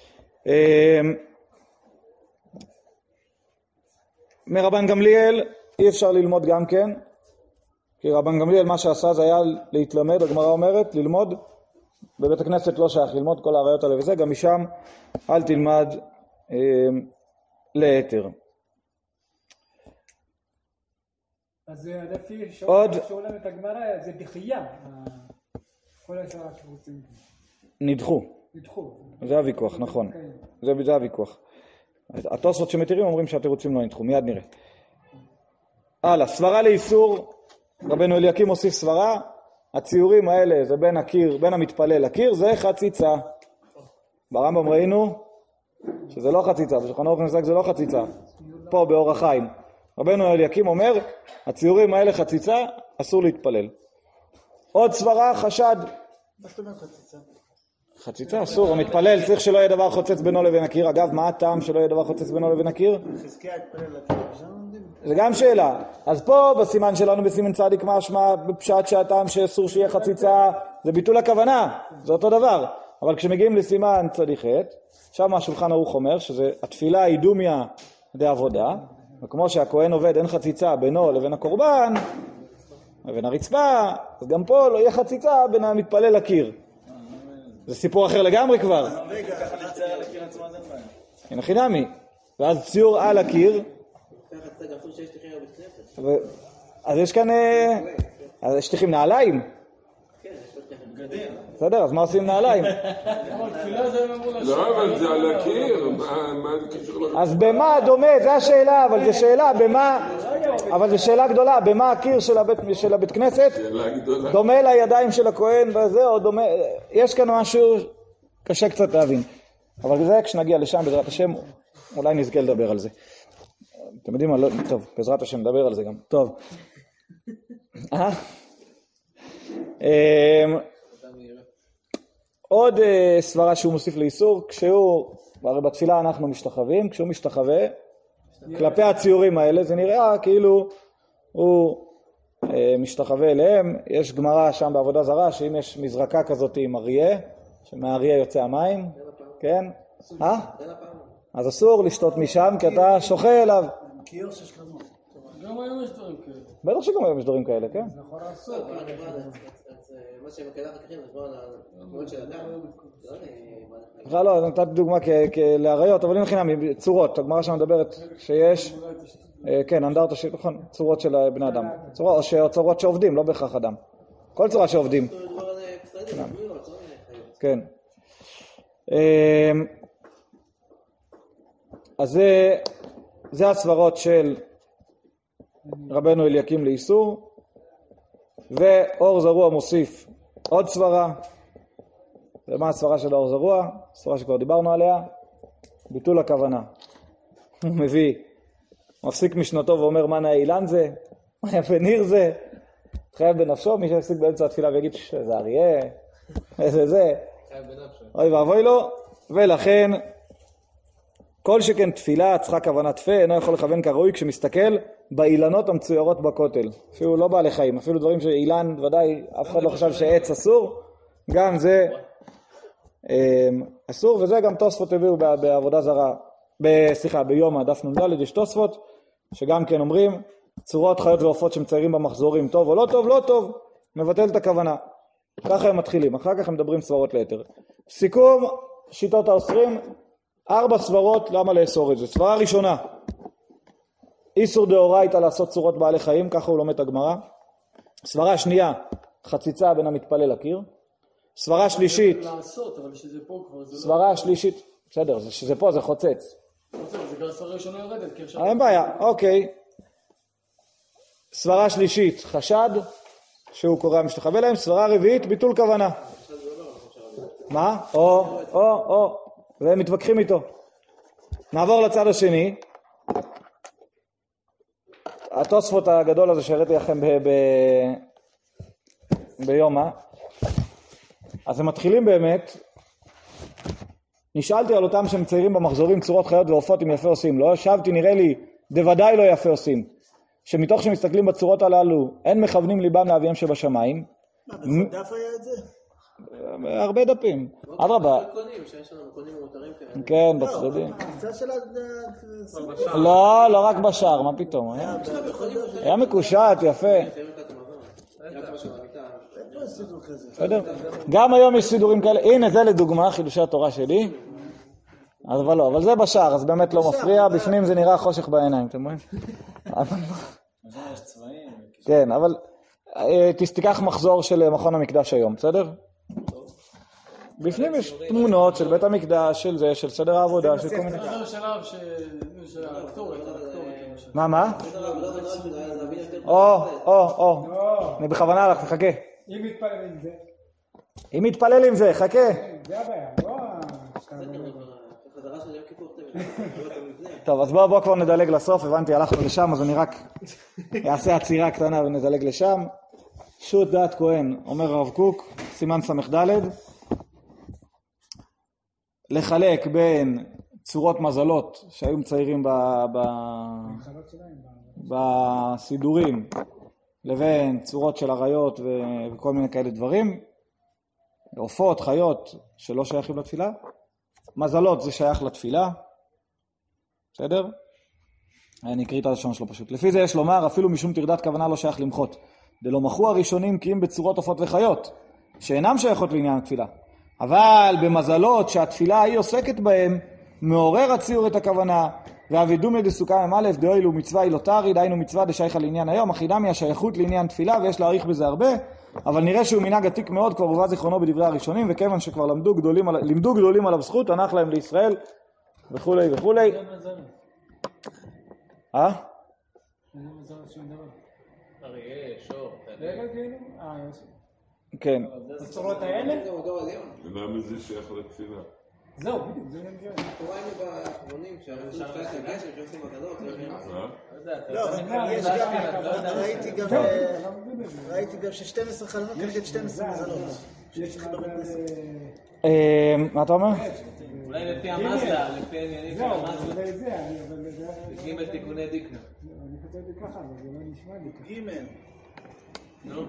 מרבן גמליאל, אי אפשר ללמוד גם כן, כי רבן גמליאל מה שעשה זה היה להתלמד, הגמרא אומרת, ללמוד, בבית הכנסת לא שייך ללמוד כל העריות האלה וזה, גם משם אל תלמד ליתר. אז לפי עוד שעולם את הגמרא זה דחייה, כל השאר שרוצים. נדחו. זה הוויכוח, נכון. זה הוויכוח. התוספות שמתירים אומרים שהתירוצים לא נדחו, מיד נראה. הלאה, סברה לאיסור, רבנו אליקים מוסיף סברה, הציורים האלה זה בין הקיר, בין המתפלל לקיר, זה חציצה. ברמב"ם ראינו שזה לא חציצה, בשולחן ערוך נסק זה לא חציצה. פה באור החיים. רבנו אליקים אומר, הציורים האלה חציצה, אסור להתפלל. עוד סברה, חשד. מה זאת אומרת חציצה? חציצה אסור, המתפלל צריך שלא יהיה דבר חוצץ בינו לבין הקיר. אגב, מה הטעם שלא יהיה דבר חוצץ בינו לבין הקיר? חזקיה התפלל לקיר, שם עומדים. זה גם שאלה. אז פה בסימן שלנו בסימן צדיק משמע בפשט שהטעם שאסור שיהיה חציצה זה ביטול הכוונה, זה אותו דבר. אבל כשמגיעים לסימן צדיק ח', שם השולחן ערוך אומר שזה התפילה היא דומיה דעבודה, וכמו שהכהן עובד אין חציצה בינו לבין הקורבן, לבין הרצפה, אז גם פה לא יהיה חציצה בין המתפלל לקיר. זה סיפור אחר לגמרי כבר. הנה חינמי. ואז ציור על הקיר. אז יש כאן, אז יש שטיחים נעליים. בסדר, אז מה עושים נעליים? לא, אבל זה על הקיר, מה זה קשור לקיר? אז במה דומה, זה השאלה, אבל זה שאלה, במה, אבל זו שאלה גדולה, במה הקיר של הבית כנסת דומה לידיים של הכהן וזה, או דומה, יש כאן משהו קשה קצת להבין. אבל זה כשנגיע לשם, בעזרת השם, אולי נזכה לדבר על זה. אתם יודעים מה, לא, טוב, בעזרת השם נדבר על זה גם. טוב. עוד סברה שהוא מוסיף לאיסור, כשהוא, הרי בתפילה אנחנו משתחווים, כשהוא משתחווה, כלפי הציורים האלה, זה נראה כאילו הוא משתחווה אליהם. יש גמרא שם בעבודה זרה, שאם יש מזרקה כזאת עם אריה, שמהאריה יוצא המים, כן? אז אסור לשתות משם, כי אתה שוחה אליו. קיר של שלמה. גם היום יש דברים כאלה. בטח שגם היום יש דברים כאלה, כן? נכון אסור. מה שמקדם אחרים, אז בואו למועד של אדם. לא, נתתי דוגמה להריות, אבל אין חינם, צורות, הגמרא שם מדברת שיש, כן, אנדרטה, נכון, צורות של בני אדם, או צורות שעובדים, לא בהכרח אדם, כל צורה שעובדים. כן. אז זה הסברות של רבנו אליקים לאיסור, ואור זרוע מוסיף עוד סברה. ומה הסברה של האור זרוע? סברה שכבר דיברנו עליה, ביטול הכוונה. הוא מביא, מפסיק משנתו ואומר מה נאה אילן זה, מה יפה ניר זה, חייב בנפשו, מי שיפסיק באמצע התפילה ויגיד שזה אריה, איזה זה, אוי ואבוי לו, ולכן כל שכן תפילה צריכה כוונת פה, אינו יכול לכוון כראוי כשמסתכל באילנות המצוירות בכותל, אפילו לא בעלי חיים, אפילו דברים שאילן ודאי אף אחד לא חשב שעץ אסור, גם זה אסור, וזה גם תוספות הביאו בעבודה זרה, ביום דף נ"ד יש תוספות שגם כן אומרים צורות חיות ועופות שמציירים במחזורים טוב או לא טוב, לא טוב, מבטל את הכוונה. ככה הם מתחילים, אחר כך הם מדברים סברות ליתר. סיכום שיטות האוסרים, 4 סברות למה לאסור את זה. סברה ראשונה, איסור דאורייתא לעשות צורות בעלי חיים, ככה הוא לומד את הגמרא. סברה שנייה, חציצה בין המתפלל לקיר. סברה שלישית, לעשות, אבל שזה פה כבר זה לא... סברה שלישית, בסדר, שזה פה זה חוצץ. זה כבר סברה ראשונה יורדת, כי עכשיו... אין בעיה, אוקיי. סברה שלישית, חשד, שהוא קורא משתחווה להם. סברה רביעית, ביטול כוונה. מה? והם מתווכחים איתו. נעבור לצד השני. התוספות הגדול הזה שהראיתי לכם ביומא. אז הם מתחילים באמת, נשאלתי על אותם שמציירים במחזורים צורות חיות ועופות אם יפה עושים. לא ישבתי, נראה לי, דוודאי לא יפה עושים. שמתוך שמסתכלים בצורות הללו, אין מכוונים ליבם לאביהם שבשמיים. מה, בכל דף היה את זה? הרבה דפים. אדרבה. קונים, שיש לנו קונים מותרים כאלה. כן, בצדדים. הקצה של לא, לא רק בשער, מה פתאום? היה מקושט, יפה. איפה סידור כזה? בסדר? גם היום יש סידורים כאלה. הנה, זה לדוגמה, חידושי התורה שלי. אבל לא, אבל זה בשער, אז באמת לא מפריע. בפנים זה נראה חושך בעיניים, אתם רואים? כן, אבל תיקח מחזור של מכון המקדש היום, בסדר? בפנים יש תמונות של בית המקדש, של זה, של סדר העבודה, של כל מיני... זה שלב של הקטורת. מה? אני בכוונה הלך, חכה. אם מתפלל עם זה. אם מתפלל עם זה, חכה. זה הבעיה, לא... חזרה של יום כיפור טוב, אז בואו כבר נדלג לסוף, הבנתי, הלכנו לשם, אז אני רק אעשה עצירה קטנה ונדלג לשם. שו"ת דעת כהן, אומר הרב קוק, סימן ס"ד, לחלק בין צורות מזלות שהיו מציירים בסידורים, לבין צורות של עריות וכל מיני כאלה דברים, עופות, חיות שלא שייכים לתפילה. מזלות זה שייך לתפילה, בסדר? אני אקריא את הלשון שלו פשוט. לפי זה יש לומר, אפילו משום תרדת כוונה לא שייך למחות. דלא מחו הראשונים כי אם בצורות עופות וחיות, שאינם שייכות לעניין התפילה. אבל במזלות שהתפילה היא עוסקת בהם, מעורר הציור את הכוונה, והווידומיה דסוכה ממלף דאוילו מצווה אילותרי, דהיינו מצווה דשייכה לעניין היום, אחידם היא השייכות לעניין תפילה, ויש להעריך בזה הרבה, אבל נראה שהוא מנהג עתיק מאוד, כבר הובא זיכרונו בדברי הראשונים, וכיוון שכבר לימדו גדולים עליו זכות, הנח להם לישראל, וכולי וכולי. אריה, שור, כן. בצורות האלה? למה זה שייך לתפילה? זהו, בדיוק, זה נמשל. אנחנו ראינו באחרונים שהרשות תפילת הגשם שעושים הגדות, לא, אבל יש גם, ראיתי גם ש12 חלונות כנגד 12 מזלות. שיש חיבור בכנסת. מה אתה אומר? אולי לפי המזלה, לפי העניינים של המזלה. זה, אבל... ג' תיקוני דיקנה. אני חושבתי ככה, אבל זה לא נשמע לי ככה. נו.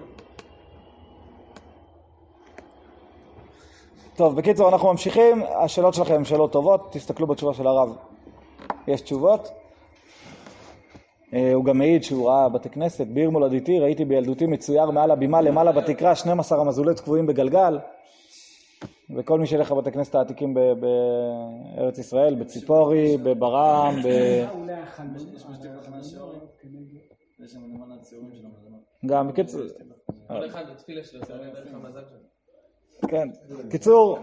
טוב, בקיצור אנחנו ממשיכים, השאלות שלכם הן שאלות טובות, תסתכלו בתשובה של הרב, יש תשובות. הוא גם מעיד שהוא ראה בתי כנסת, בעיר מולדתי ראיתי בילדותי מצויר מעל הבימה למעלה בתקרה 12 המזולות קבועים בגלגל, וכל מי שילך לבתי כנסת העתיקים בארץ ישראל, בציפורי, בברעם, גם בקיצור כל אחד בתפילה שלו, זה דרך המזל שלו. כן, קיצור,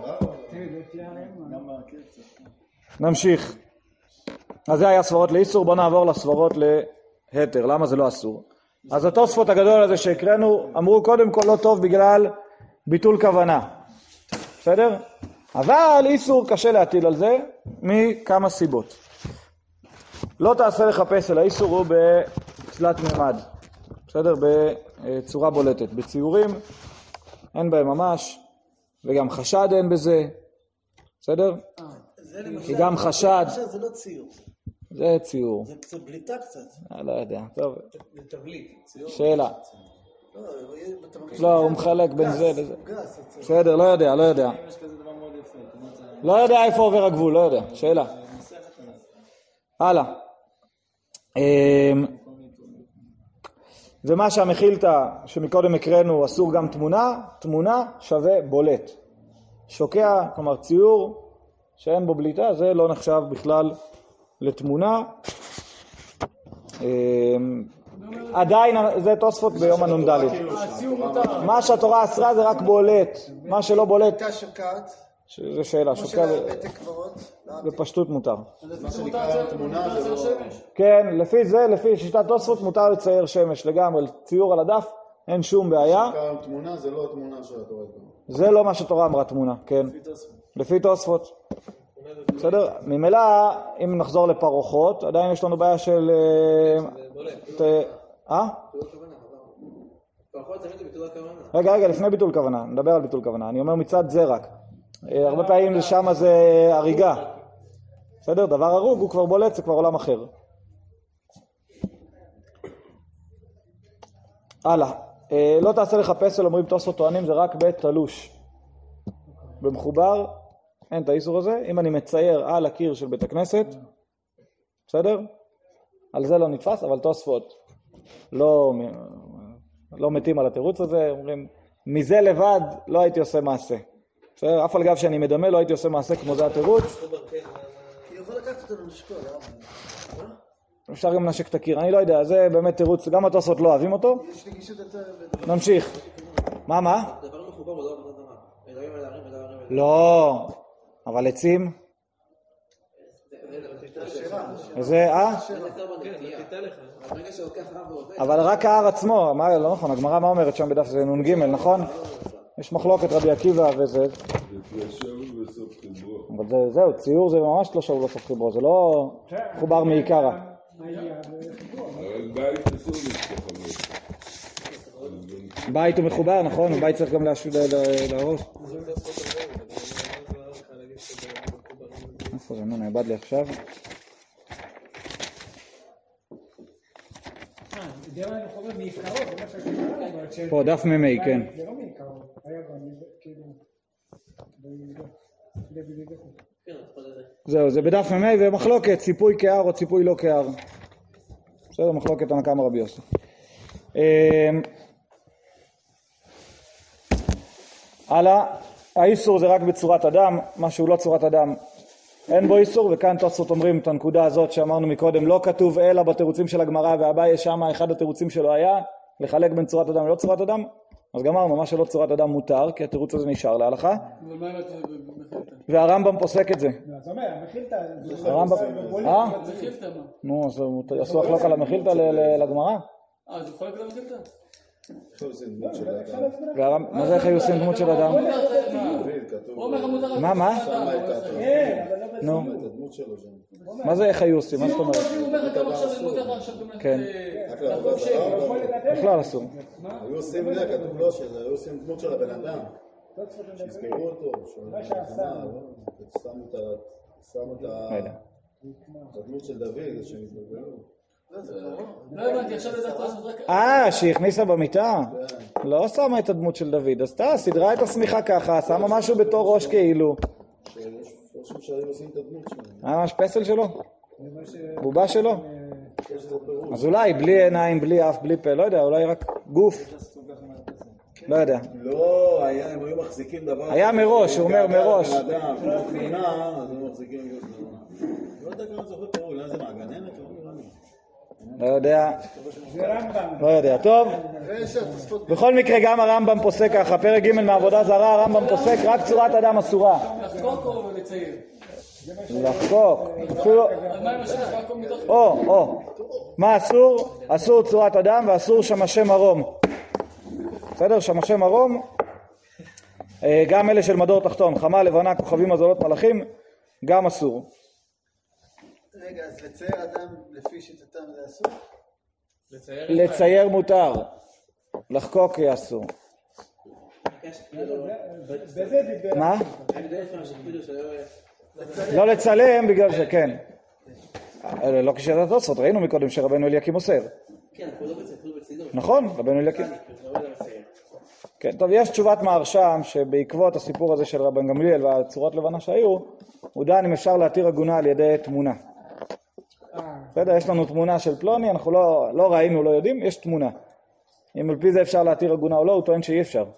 נמשיך. אז זה היה סברות לאיסור, בוא נעבור לסברות להתר. למה זה לא אסור? אז התוספות הגדול הזה שהקראנו, אמרו קודם כל לא טוב בגלל ביטול כוונה. בסדר? אבל איסור קשה להטיל על זה מכמה סיבות. לא תעשה לחפש, אלא איסור הוא בתלת ממד. בסדר? בצורה בולטת. בציורים אין בהם ממש. וגם חשד אין בזה, בסדר? זה למשל, כי גם חשד, זה לא ציור. זה ציור. זה קצת בליטה קצת. לא יודע, טוב. זה תבליט, ציור. שאלה. לא, הוא מחלק בין זה לזה. גס. בסדר, לא יודע. לא יודע איפה עובר הגבול, לא יודע. שאלה. הלאה. ומה שהמחילתא שמקודם הקראנו אסור גם תמונה, תמונה שווה בולט. שוקע, כלומר ציור שאין בו בליטה, זה לא נחשב בכלל לתמונה. עדיין זה תוספות ביום הנ"ד. מה שהתורה אסרה זה רק בולט, מה שלא בולט. בליטה שוקעת. זה שאלה, שוקע בתי קברות. בפשטות מותר. מה שנקרא תמונה זה לא... כן, לפי זה, לפי שיטת תוספות מותר לצייר שמש לגמרי, ציור על הדף, אין שום בעיה. תמונה זה לא תמונה של התורה. זה לא מה שהתורה אמרה תמונה, כן. לפי תוספות. בסדר? ממילא, אם נחזור לפרוחות, עדיין יש לנו בעיה של... רגע, לפני ביטול כוונה, נדבר על ביטול כוונה. אני אומר מצד זה רק. הרבה פעמים שם זה הריגה. בסדר? דבר הרוג הוא כבר בולט, זה כבר עולם אחר. הלאה. לא תעשה לחפש, אלא אומרים תוספות טוענים, זה רק בתלוש. במחובר, אין את האיסור הזה. אם אני מצייר על הקיר של בית הכנסת, בסדר? על זה לא נתפס, אבל תוספות לא מתים על התירוץ הזה, אומרים, מזה לבד לא הייתי עושה מעשה. בסדר? אף על גב שאני מדמה לא הייתי עושה מעשה כמו זה התירוץ. יכול לקחת אותו לשקול, אפשר גם לנשק את הקיר, אני לא יודע, זה באמת תירוץ, גם התוספות לא אוהבים אותו. יש לי גישות יותר... נמשיך. מה? דבר מחובר הוא לא עבודה זרה. אלוהים על הערים ולא הערים. לא, אבל עצים? זה, ברגע שלוקח רב ועובד. אבל רק ההר עצמו, לא נכון, הגמרא מה אומרת שם בדף זה נ"ג, נכון? יש מחלוקת רבי עקיבא וזה. אבל זהו, ציור זה ממש לא שאול בסוף חיברו, זה לא מחובר מעיקרא. בית אסור להתחבר. בית הוא מחובר, נכון? בית צריך גם להרוס. איפה זה? נו, נאבד לי עכשיו. פה, דף ממי, כן. זה לא מעיקרות, היה גם כאילו... זהו, זה בדף ממי ומחלוקת, ציפוי כהר או ציפוי לא כהר. בסדר, מחלוקת תנא קמא רבי יוסי. הלאה, האיסור זה רק בצורת אדם, מה שהוא לא צורת אדם אין בו איסור, וכאן תוספות אומרים את הנקודה הזאת שאמרנו מקודם, לא כתוב אלא בתירוצים של הגמרא, והבא שם אחד התירוצים שלו היה לחלק בין צורת אדם ולא צורת אדם, אז גמרנו, מה שלא צורת אדם מותר, כי התירוץ הזה נשאר להלכה, והרמב"ם פוסק את זה. זאת אומרת, המחילתא... הרמב"ם... נו, אז עשו לחלוק על המחילתא לגמרא? אז הוא חולק על המחילתא? מה זה איך היו עושים דמות של אדם? מה? נו, מה זה איך היו עושים? מה זאת אומרת? כן, בכלל אסור. היו עושים את זה, כתוב לא שזה, היו עושים דמות של הבן אדם שיזכרו אותו, שמו את הדמות של דוד שהם התבלבלו. לא הבנתי, עכשיו לדעת לעשות רק... שהכניסה במיטה? לא שמה את הדמות של דוד, אז סדרה את השמיכה ככה, שמה משהו בתור ראש כאילו. יש שהיו עושים את הדמות שלהם. ממש פסל שלו? בובה שלו? אז אולי בלי עיניים, בלי אף, בלי פה, לא יודע, אולי רק גוף. לא יודע. לא, הם היו מחזיקים דבר... היה מראש, הוא אומר מראש. אדם, כמו תמונה, אז הם מחזיקים... לא יודע כמה זוכר פה, אולי זה מהגננת, לא יודע. לא יודע, טוב. בכל מקרה גם הרמב"ם פוסק ככה, פרק ג' מעבודה זרה, הרמב"ם פוסק רק צורת אדם אסורה. לחקוק או לצייר? לחקוק. מה אסור? אסור צורת אדם ואסור שמשי מרום. בסדר? שמשי מרום. גם אלה של מדור תחתון, חמה, לבנה, כוכבים, מזלות, מלאכים, גם אסור. רגע, אז לצייר אדם לפי שיטתם זה אסור? לצייר מותר, לחקוק אסור. מה? לא לצלם בגלל זה, כן. לא כשאתה תוספות, ראינו מקודם שרבנו אליקים אוסר. נכון, רבנו אליקים. כן, טוב, יש תשובת מהרש"ם שבעקבות הסיפור הזה של רבן גמליאל והצורות לבנה שהיו, הוא דן אם אפשר להתיר עגונה על ידי תמונה. בסדר, יש לנו תמונה של פלוני, אנחנו לא ראינו, לא יודעים, יש תמונה. אם על פי זה אפשר להתיר עגונה או לא, הוא טוען שאי אפשר.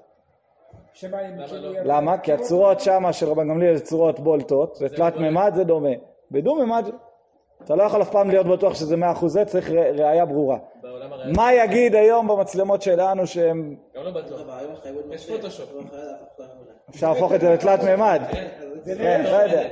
למה? כי הצורות שמה של רבן גמליאל זה צורות בולטות, זה תלת ממד, זה דומה. בדו ממד, אתה לא יכול אף פעם להיות בטוח שזה 100%, זה צריך ראייה ברורה. מה יגיד היום במצלמות שלנו שהם... גם לא בטוח. יש פוטושופ. אפשר להפוך את זה לתלת ממד. כן, לא יודע.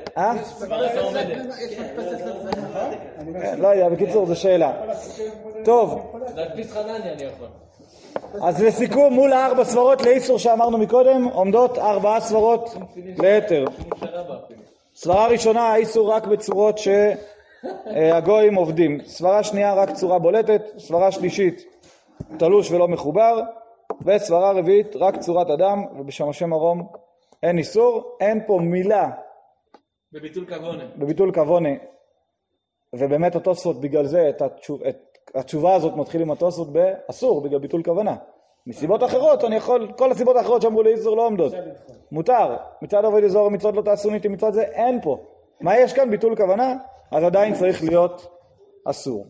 לא יודע, בקיצור זו שאלה. טוב. להדפיס חנניה אני יכול. אז לסיכום, מול 4 סברות לאיסור שאמרנו מקודם, עומדות 4 סברות ליתר. סברה ראשונה, האיסור רק בצורות שהגויים עובדים. סברה שנייה, רק צורה בולטת. סברה שלישית, תלוש ולא מחובר. וסברה רביעית, רק צורת אדם, ובשמשי מרום אין איסור. אין פה מילה בביטול כוונה. ובאמת התוספות בגלל זה, התשובה הזאת מתחיל עם התוספות באסור, בגלל ביטול כוונה. מסיבות אחרות אני יכול, כל הסיבות האחרות שאמרו לאיסור לא עומדות. מותר. מצד עבוד אזור המצוות לא תעשו ניתי, מצד זה אין פה. מה יש כאן? ביטול כוונה, אז עדיין צריך להיות אסור.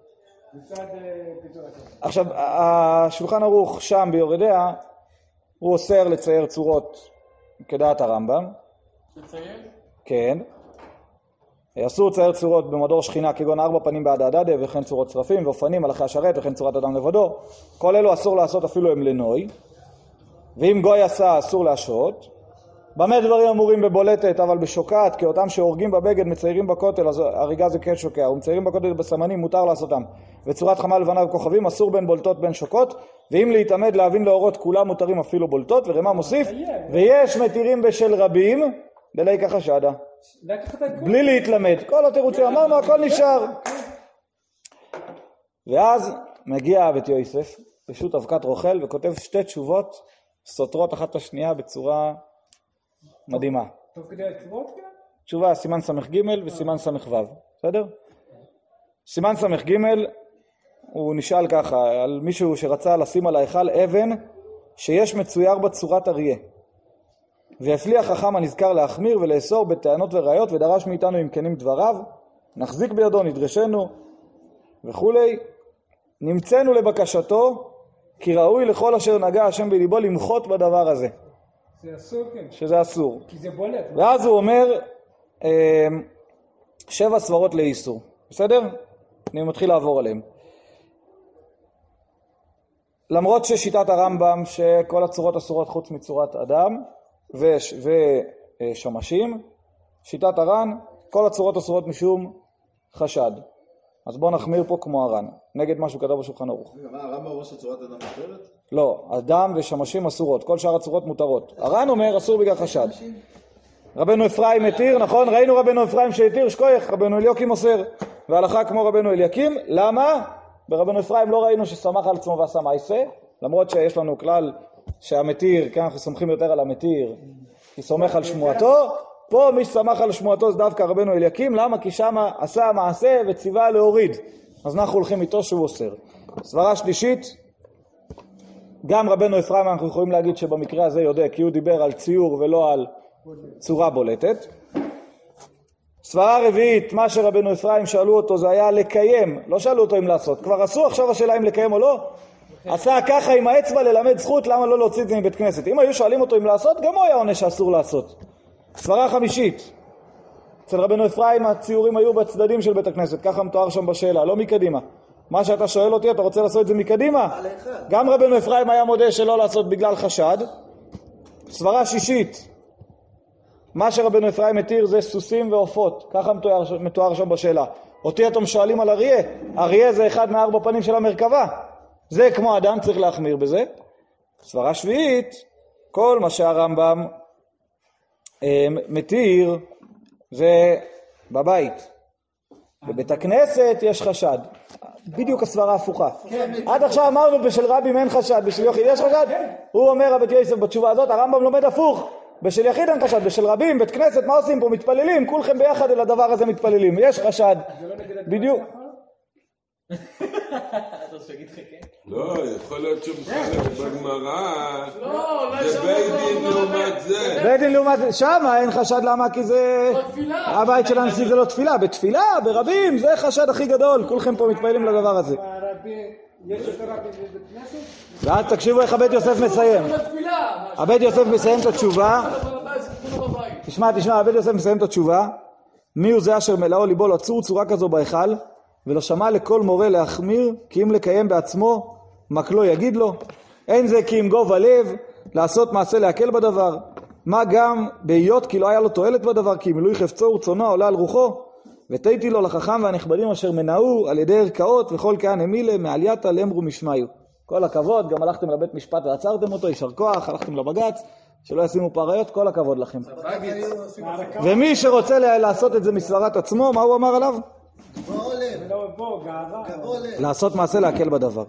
עכשיו, השולחן ערוך שם ביורדיה, הוא אוסר לצייר צורות כדעת הרמב"ם. לצייר? כן. אסור לצייר צורות במדור שכינה כגון 4 פנים בעד הדדה וכן צורות צרפים ואופנים הלכי השרת וכן צורת אדם לבדו. כל אלו אסור לעשות אפילו הם לנוי. ואם גוי עשה אסור להשעות. במה דברים אמורים בבולטת אבל בשוקעת, כי אותם שהורגים בבגד מציירים בכותל, אז הריגה זה כן שוקע, ומציירים בכותל בסמנים מותר לעשותם. וצורת חמה לבנה וכוכבים אסור בין בולטות בין שוקות, ואם להתעמד להבין לאורות כולם מותרים אפילו בולטות. ורמה מוסיף, ויש מתירים בשל רבים בליקח חשדה. בלי להתלמד, כל התירוצים אמרנו, הכל נשאר. ואז מגיע בית יוסף פשוט אבקת רוכל וכותב 2 תשובות סותרות אחת את השנייה בצורה מדהימה. טוב כדי התשובות כאלה? תשובה סימן סמך ג' וסימן סמך ו', בסדר? סימן סמך ג' הוא נשאל ככה על מישהו שרצה לשים על ההיכל אבן שיש מצויר בצורת אריה, והפליח חכם הנזכר להחמיר ולאסור בטענות וראיות, ודרש מאיתנו אם כנים דבריו, נחזיק בידו נדרשנו וכולי. נמצאנו לבקשתו כי ראוי לכל אשר נגע השם בליבו למחות בדבר הזה. זה אסור, כן. שזה אסור. כי זה בולט. ואז הוא אומר 7 סברות לאיסור. בסדר? אני מתחיל לעבור עליהם. למרות ששיטת הרמב"ם שכל הצורות אסורות חוץ מצורת אדם ושמשים, שיטת הר"ן כל הצורות אסורות משום חשד. אז בואו נחמיר פה כמו הר"ן, נגד מה שהוא כתב בשולחן ערוך. מה, הרמב"ם אומר שצורת אדם מותרת? לא, אדם ושמשים אסורות, כל שאר הצורות מותרות. הר"ן אומר אסור בגלל חשד. רבנו אפרים מתיר, נכון? ראינו רבנו אפרים שהתיר שכוח, רבנו אליוקים אוסר, והלכה כמו רבנו אליקים. למה? ברבנו אפרים לא ראינו שסמך על עצמו ועשה מעשה, למרות שיש לנו כלל שהמתיר, כן, אנחנו סומכים יותר על המתיר, כי סומך על שמועתו. פה מי שסמך על שמועתו זה דווקא רבנו אליקים. למה? כי שם עשה מעשה וציווה להוריד, אז אנחנו הולכים איתו שהוא אוסר. סברה שלישית, גם רבנו אפרים אנחנו יכולים להגיד שבמקרה הזה יודע, כי הוא דיבר על ציור ולא על צורה בולטת. סברה רביעית, מה שרבנו אפרים שאלו אותו זה היה לקיים, לא שאלו אותו אם לעשות, כבר עשו, עכשיו השאלה אם לקיים או לא. עשה ככה עם האצבע ללמד זכות, למה לא להוציא את זה מבית כנסת? אם היו שואלים אותו אם לעשות, גם הוא היה עונה שאסור לעשות. סברה חמישית, אצל רבנו אפרים הציורים היו בצדדים של בית הכנסת, ככה מתואר שם בשאלה, לא מקדימה. מה שאתה שואל אותי, אתה רוצה לעשות את זה מקדימה? גם רבנו אפרים היה מודה שלא לעשות בגלל חשד. סברה שישית, מה שרבנו אפרים מתיר זה סוסים ועופות, ככה מתואר שם בשאלה. אותי אתם שואלים על אריה, אריה זה אחד מ4 פנים של המרכבה, זה כמו אדם, צריך להחמיר בזה. סברה שביעית, כל מה שהרמב"ם מתיר זה בבית. בבית הכנסת יש חשד. בדיוק הסברה הפוכה. עד עכשיו אמרנו בשל רבים אין חשד, בשל יחיד יש חשד. הוא אומר הבית יוסף בתשובה הזאת, הרמב"ם לומד הפוך. בשל יחיד אין חשד, בשל רבים, בית כנסת, מה עושים פה? מתפללים, כולכם ביחד אל הדבר הזה מתפללים. יש חשד. בדיוק. אתה רוצה להגיד לך כן? לא, יכול להיות שהוא מחלק בגמרא. זה בית דין לעומת זה. בית דין לעומת זה, שמה אין חשד. למה? כי זה... הבית של הנשיא זה לא תפילה. בתפילה, ברבים, זה חשד הכי גדול. כולכם פה מתפעלים לדבר הזה. יש יותר רבים בבית כנסת? ואז תקשיבו איך הבית יוסף מסיים. הבית יוסף מסיים את התשובה. תשמע, הבית יוסף מסיים את התשובה. מי הוא זה אשר מלאו ליבו לצור צורה כזו בהיכל, ולא שמע לכל מורה להחמיר, כי אם לקיים בעצמו, מקלו יגיד לו. אין זה כי אם גובה לב, לעשות מעשה להקל בדבר. מה גם בהיות כי לא היה לו תועלת בדבר, כי מילוי חפצו ורצונו עולה על רוחו. ותהיתי לו לחכם והנכבדים אשר מנעו על ידי ערכאות וכל כהן אמילה מעלייתא לאמרו משמיו. כל הכבוד, גם הלכתם לבית משפט ועצרתם אותו, יישר כוח, הלכתם לבג"ץ, שלא ישימו פריות, כל הכבוד לכם. ומי שרוצה לעשות את זה מסברת עצמו, מה הוא אמר עליו? לעשות מעשה להקל בדבר.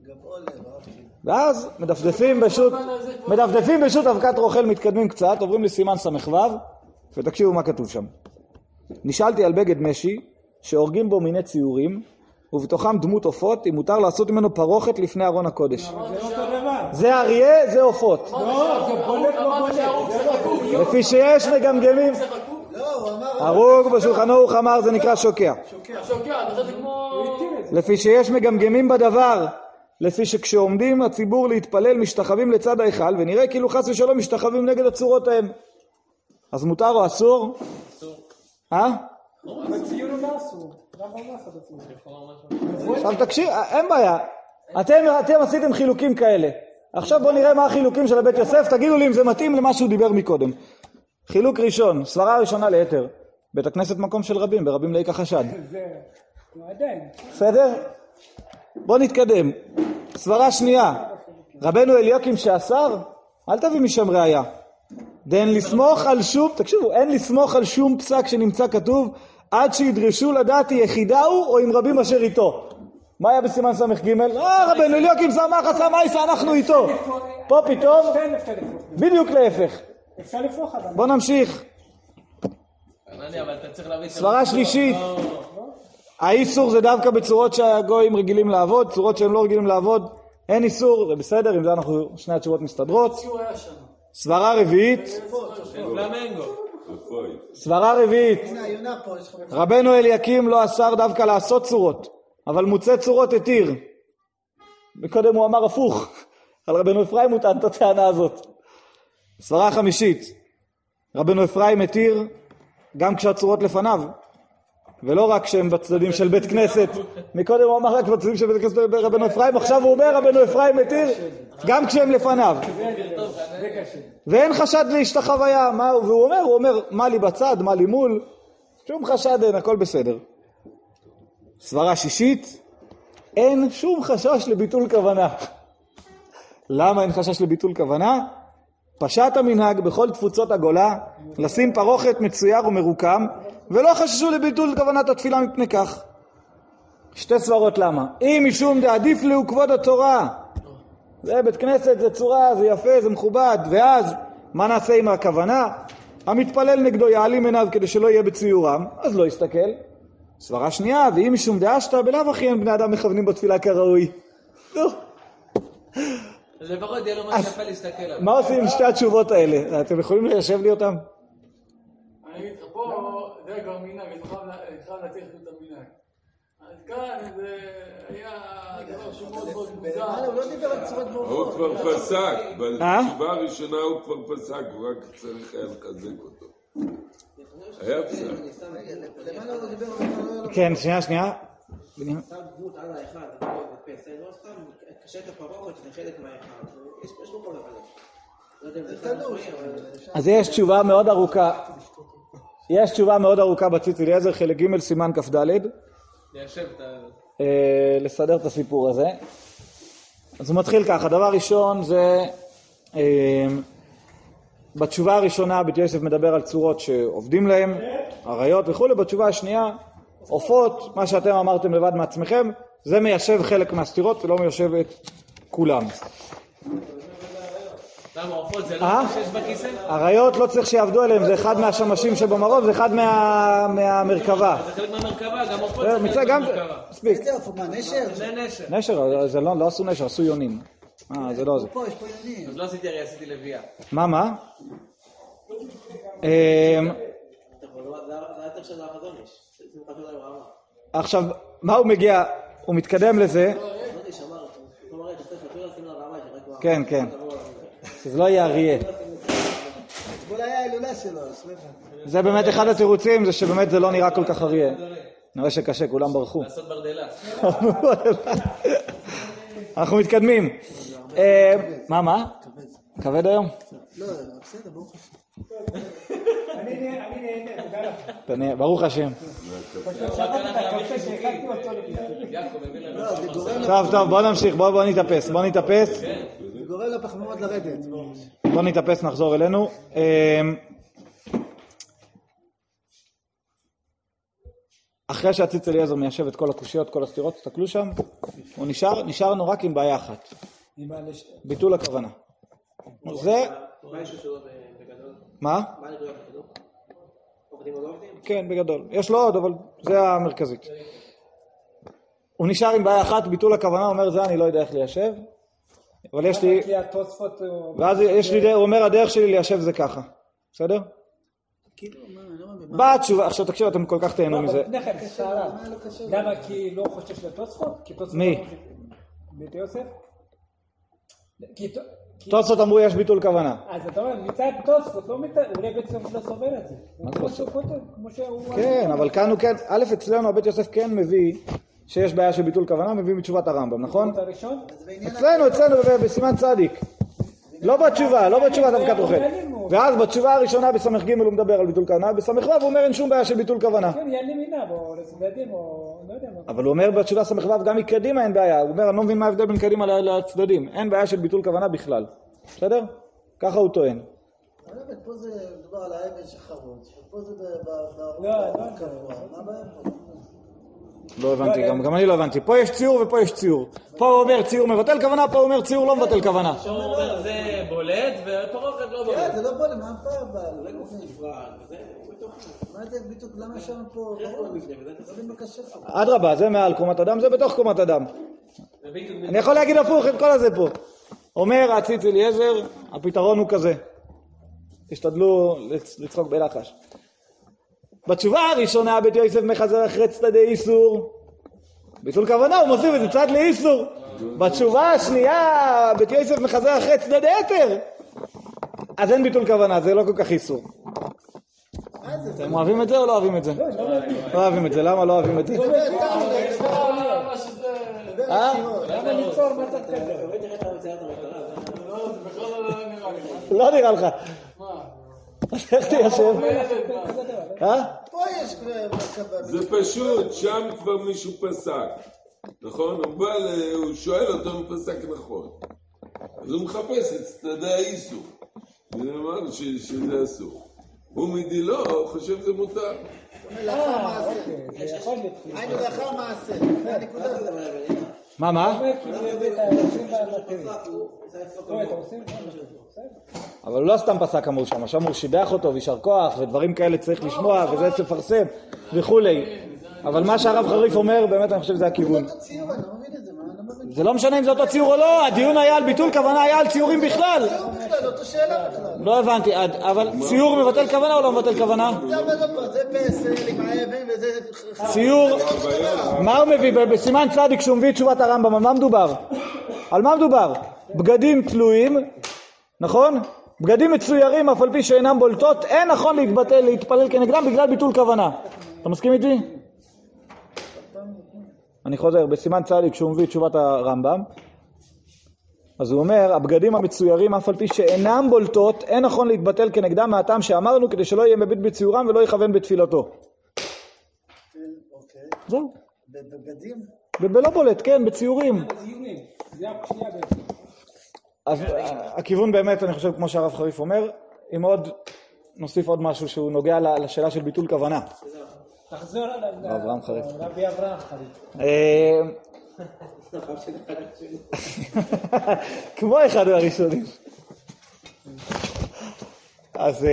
ואז מדפדפים בשו"ת אבקת רוכל, מתקדמים קצת, עוברים לסימן סמך ו' ותקשיבו מה כתוב שם. נשאלתי על בגד משי שהורגים בו מיני ציורים ובתוכם דמות עופות, אם מותר לעשות ממנו פרוכת לפני ארון הקודש. זה אריה, זה עופות. לא, זה בולט לא בולט. לפי שיש מגמגמים. לא, הוא אמר... הרוג בשולחנו הוא חמר, זה נקרא שוקע. שוקע, זה כמו... לפי שיש מגמגמים בדבר, לפי שכשעומדים הציבור להתפלל משתחווים לצד ההיכל, ונראה כאילו חס ושלום משתחווים נגד הצורות ההם. אז מותר או אסור? אסור. בציון הוא לא אסור. למה הוא לא אסור? עכשיו תקשיב, אין בעיה. אתם עשיתם חילוקים כאלה. עכשיו בואו נראה מה החילוקים של הבית יוסף, תגידו לי אם זה מתאים למה שהוא דיבר מקודם. חילוק ראשון, סברה ראשונה ליתר. בית הכנסת מקום של רבים, ברבים לאיכא חשד. זה... עדיין. בסדר? בואו נתקדם. סברה שנייה, רבנו אליוקים שאסר, אל תביא משם ראיה. דאין לסמוך על שום, תקשיבו, אין לסמוך על שום פסק שנמצא כתוב, עד שידרשו לדעת יחידה הוא או עם רבים אשר איתו. מה היה בסימן סמך ג'? רבנו אליוקים סמך עשה מייסה, אנחנו איתו. פה פתאום, בדיוק להפך. אפשר לפרוח אדם. בואו נמשיך. אבל אתה צריך להביא... סברה שלישית, האיסור זה דווקא בצורות שהגויים רגילים לעבוד, צורות שהם לא רגילים לעבוד, אין איסור, זה בסדר, עם זה אנחנו שני התשובות מסתדרות. סברה רביעית, סברה רביעית, רבנו אליקים לא אסר דווקא לעשות צורות, אבל מוצא צורות התיר. וקודם הוא אמר הפוך, על רבנו אפרים הוא טען את הטענה הזאת. סברה חמישית, רבנו אפרים התיר גם כשהצורות לפניו, ולא רק שהם בצדדים של בית כנסת. מקודם הוא אמר רק בצדדים של בית כנסת רבנו אפרים, עכשיו הוא אומר רבנו אפרים מתיר גם כשהם לפניו. ואין חשד להשתחוויה, והוא אומר מה לי בצד, מה לי מול, שום חשד אין, הכל בסדר. סברה שישית, אין שום חשש לביטול כוונה. למה אין חשש לביטול כוונה? פשט המנהג בכל תפוצות הגולה לשים פרוכת מצויר ומרוקם, ולא חששו לביטול כוונת התפילה מפני כך. שתי סברות למה. אם משום דעדיף לו כבוד התורה, זה בית כנסת, זה צורה, זה יפה, זה מכובד, ואז מה נעשה עם הכוונה? המתפלל נגדו יעלים עיניו כדי שלא יהיה בציורם, אז לא יסתכל. סברה שנייה, ואם משום דאשתא בלאו הכי אין בני אדם מכוונים בתפילה כראוי. לפחות יהיה לו מה שפה להסתכל עליו. מה עושים עם שתי התשובות האלה? אתם יכולים ליישב לי אותם? אני אגיד לך, פה זה כבר מנהג, אני חייב להצליח את המנהג. אז כאן זה היה דבר שהוא מאוד מאוד מוזר. הוא לא דיבר על צורת הוא בורחות. כבר פסק, בתשובה הראשונה הוא כבר פסק, הוא רק צריך היה לחזק אותו. היה פסק. למעלה הוא דיבר על... כן, שנייה. סתם דמות על האחד, זה כמו בפס, לא סתם קשה את הפרוכת שזה חלק מהאחד. יש לו כל הבנה. לא יודע אם זה חלק מהאחד. אז יש תשובה מאוד ארוכה. יש תשובה מאוד ארוכה בציץ אליעזר, חלק ג' סימן כ"ד. ליישב את ה... לסדר את הסיפור הזה. אז הוא מתחיל ככה, דבר ראשון זה, בתשובה הראשונה בית יוסף מדבר על צורות שעובדים להם, עריות וכו'. בתשובה השנייה, עופות, מה שאתם אמרתם לבד מעצמכם, זה מיישב חלק מהסתירות ולא מיישב את כולם. למה עופות זה לא מה שיש בכיסא? עריות לא צריך שיעבדו עליהם, זה אחד מהשמשים שבמרוב, זה אחד מהמרכבה. זה חלק מהמרכבה, גם עופות זה חלק מהמרכבה. מספיק. איזה עופות, מה, נשר? זה נשר. נשר, זה לא עשו נשר, עשו יונים. זה לא זה. פה, יש פה יונים. אז לא עשיתי הרי, עשיתי לביאה. מה? זה יותר של החזון איש. זה חשוב להם רמה. עכשיו, מה הוא מגיע? הוא מתקדם לזה. חזון איש אמר, הוא אמר, תעשה חשוב לשים לה רמה, שרק כן, כן. שזה לא יהיה אריה. אתמול היה ההילולה שלו, סליחה. זה באמת אחד התירוצים, זה שבאמת זה לא נראה כל כך אריה. נראה שקשה, כולם ברחו. לעשות ברדלה. אנחנו מתקדמים. מה? כבד היום? לא, בסדר, ברוך השם. אני נהנה, תודה לך. ברוך השם. הקפה שהכנתי אותו לפני. טוב, בוא נמשיך, בוא נתאפס. זה גורם לפחמימות לרדת. בוא נתאפס, נחזור אלינו. אחרי שהציץ אליעזר מיישב את כל הקושיות, כל הסתירות, תסתכלו שם, נשארנו רק עם בעיה אחת. ביטול הכוונה. זה... מה יש לו בגדול? מה? מה נקודה בחינוך? עובדים או לא עובדים? כן, בגדול. יש לו עוד, אבל זה המרכזית. הוא נשאר עם בעיה אחת, ביטול הכוונה, אומר זה אני לא יודע איך ליישב. אבל יש לי... כי התוספות... ואז יש לי, הוא אומר, הדרך שלי ליישב זה ככה. בסדר? כאילו, מה? באה התשובה, עכשיו תקשיב, אתם כל כך תהנו מזה. לפני כן, שאלה. למה? כי לא חושש לתוספות? מי? בית יוסף? תוספות אמרו יש ביטול כוונה. אז אתה אומר, מצד תוספות, לא מצד... אולי בית יוסף לא סובל את זה. כמו שהוא כותב, כמו שהוא... כן, אבל כאן הוא כן, א' אצלנו הבית יוסף כן מביא שיש בעיה של ביטול כוונה, מביא מתשובת הרמב"ם, נכון? הראשון? אצלנו בסימן צדיק. לא בתשובה דווקא תוכל. ואז בתשובה הראשונה בסמך ג' הוא מדבר על ביטול כוונה, בסמך ו' הוא אומר אין שום בעיה של ביטול כוונה. כן, יעלים עיניו, או לצדדים, או לא יודע מה. אבל הוא אומר בתשובה סמך ו' גם מקדימה אין בעיה. הוא אומר אני לא מבין מה ההבדל בין קדימה לצדדים. אין בעיה של ביטול כוונה בכלל. בסדר? ככה הוא טוען. פה זה מדובר על האבן שחרוץ, ופה זה קבוע. מה הבעיה פה? לא הבנתי, גם אני לא הבנתי. פה יש ציור ופה יש ציור. פה הוא אומר ציור מבטל כוונה, פה הוא אומר ציור לא מבטל כוונה. הוא אומר זה בולט ותורפת לא בולט. כן, זה לא בולט, מה הפער אבל? מה זה בדיוק, למה שם פה? אדרבה, זה מעל קומת אדם, זה בתוך קומת אדם. אני יכול להגיד הפוך את כל הזה פה. אומר הציץ אליעזר, הפתרון הוא כזה. תשתדלו לצחוק בלחש. בתשובה הראשונה בית יוסף מחזר אחרי צדדי איסור. ביטול כוונה הוא מוסיף את זה צד לאיסור. בתשובה השנייה בית יוסף מחזר אחרי צדדי יתר. אז אין ביטול כוונה, זה לא כל כך איסור. אתם אוהבים את זה או לא אוהבים את זה? לא אוהבים את זה, למה לא אוהבים את זה? למה ליצור מצב כזה? לא נראה לך. אז איך תיישב? פה יש כבר... זה פשוט, שם כבר מישהו פסק, נכון? הוא שואל אותו אם פסק נכון. אז הוא מחפש את צדדי האיסור. זה אמר שזה אסור. הוא מדילו, הוא חושב שזה מותר. לאחר מעשה. היינו לאחר מעשה. זה הנקודה הזאת. מה? אבל הוא לא סתם פסק אמרו שם, שם הוא שיבח אותו וישר כוח ודברים כאלה צריך לשמוע וזה צריך לפרסם וכולי. אבל מה שהרב חריף אומר, באמת אני חושב שזה הכיוון. זה לא משנה אם זה אותו ציור או לא, הדיון היה על ביטול כוונה, היה על ציורים בכלל. לא הבנתי, אבל ציור מבטל כוונה או לא מבטל כוונה? זה פסל עם האבן וזה... ציור, מה הוא מביא? בסימן צדיק שהוא מביא את תשובת הרמב"ם, על מה מדובר? על מה מדובר? בגדים תלויים, נכון? בגדים מצוירים אף על פי שאינם בולטות, אין נכון להתפלל כנגדם בגלל ביטול כוונה. אתה מסכים איתי? אני חוזר, בסימן צדיק שהוא מביא את תשובת הרמב"ם, אז הוא אומר, הבגדים המצוירים אף על פי שאינם בולטות, אין נכון להתבטל כנגדם מהטעם שאמרנו, כדי שלא יהיה מביט בציורם ולא יכוון בתפילתו. אוקיי. זהו. בבגדים? בלא בולט, כן, בציורים. זה הפשיעה בעצם. אז הכיוון באמת, אני חושב, כמו שהרב חריף אומר, אם עוד, נוסיף עוד משהו שהוא נוגע לשאלה של ביטול כוונה. תחזור על אברהם חריף. רבי אברהם חריף. כמו אחד מהראשונים. אז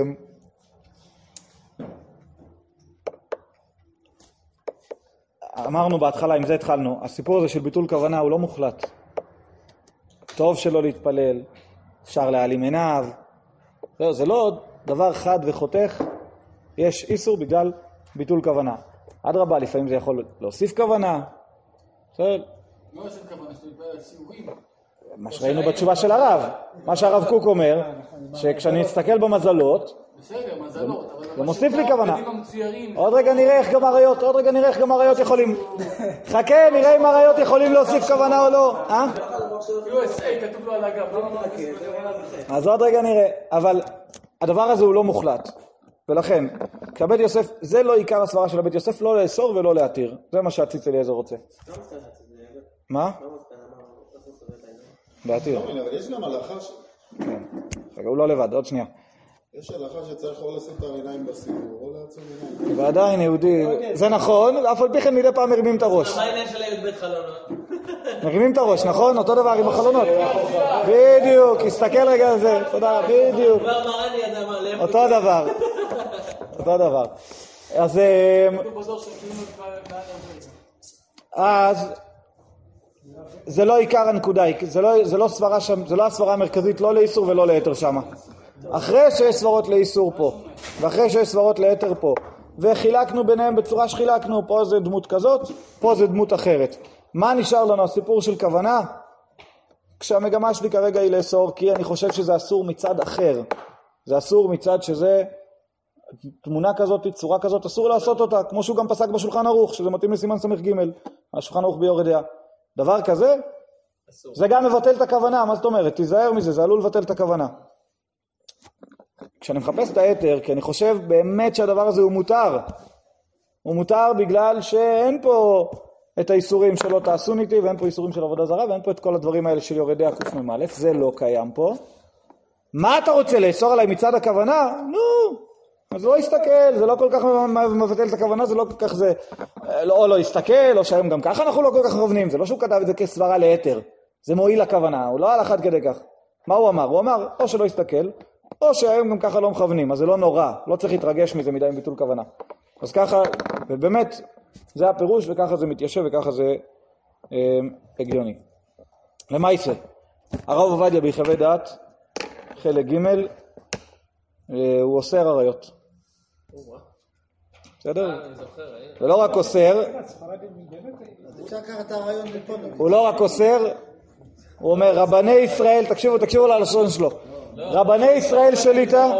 אמרנו בהתחלה, עם זה התחלנו, הסיפור הזה של ביטול כוונה הוא לא מוחלט. טוב שלא להתפלל, אפשר להעלים עיניו. זה לא דבר חד וחותך, יש איסור בגלל ביטול כוונה. אדרבה, לפעמים זה יכול להוסיף כוונה. לא עושים כוונה, שאתה סיורים. מה שראינו בתשובה של הרב. מה שהרב קוק אומר, שכשאני אסתכל במזלות, בסדר, מזלות. זה מוסיף לי כוונה. המצוירים. עוד רגע נראה איך גם הראיות יכולים. חכה, נראה אם הראיות יכולים להוסיף כוונה או לא. USA כתוב לו על הגב. אז עוד רגע נראה. אבל הדבר הזה הוא לא מוחלט. ולכן, כשבית יוסף, זה לא עיקר הסברה של הבית יוסף, לא לאסור ולא להתיר. זה מה שהציץ אליעזר רוצה. מה? להתיר. אבל יש גם הלכה ש... כן. רגע, הוא לא לבד, עוד שנייה. יש הלכה שצריך או לשים את העיניים בסיבוב, או לעצום עיניים. ועדיין יהודי, זה נכון, אף על פי כן מדי פעם מרימים את הראש. מה העניין של הי"ב חלונות? מרימים את הראש, נכון? אותו דבר עם החלונות. בדיוק, הסתכל רגע על זה, תודה, בדיוק. אותו דבר. אותו דבר. אז זה לא עיקר הנקודה, זה לא הסברה שם, זה לא הסברה המרכזית, לא לאיסור ולא ליתר שמה. אחרי שיש סברות לאיסור פה, ואחרי שיש סברות ליתר פה, וחילקנו ביניהם בצורה שחילקנו, פה זה דמות כזאת, פה זה דמות אחרת. מה נשאר לנו? הסיפור של כוונה? כשהמגמה שלי כרגע היא לאסור, כי אני חושב שזה אסור מצד אחר. זה אסור מצד שזה תמונה כזאת, צורה כזאת, אסור לעשות אותה, כמו שהוא גם פסק בשולחן ערוך, שזה מתאים לסימן סמך ג', השולחן ערוך ביור ידיעה. דבר כזה, זה גם מבטל את הכוונה. מה זאת אומרת? תיזהר מזה, זה עלול לבטל את הכוונה. כשאני מחפש את היתר, כי אני חושב באמת שהדבר הזה הוא מותר. הוא מותר בגלל שאין פה את האיסורים שלא תעשו ניתי, ואין פה איסורים של עבודה זרה, ואין פה את כל הדברים האלה של יורדי הק"מ, זה לא קיים פה. מה אתה רוצה, לאסור עליי מצד הכוונה? נו, אז לא יסתכל, זה לא כל כך מבטל את הכוונה, זה לא כל כך זה, לא יסתכל, או שהיום גם ככה אנחנו לא כל כך מכוונים, זה לא שהוא כתב את זה כסברה ליתר, זה מועיל לכוונה, הוא לא הלך עד כדי כך. מה הוא אמר? הוא אמר, או שלא יסתכל, או שהיום גם ככה לא מכוונים, אז זה לא נורא, לא צריך להתרגש מזה מדי עם ביטול כוונה. אז ככה, ובאמת, זה הפירוש, וככה זה מתיישב, וככה זה הגיוני. למעשה, הרב עובדיה ביחווה דעת, חלק ג' הוא אוסר עריות. בסדר? זה לא רק אוסר, אז אפשר לקחת את הרעיון מפה. הוא לא רק אוסר, הוא אומר רבני ישראל, תקשיבו ללשון שלו, רבני ישראל שליטה,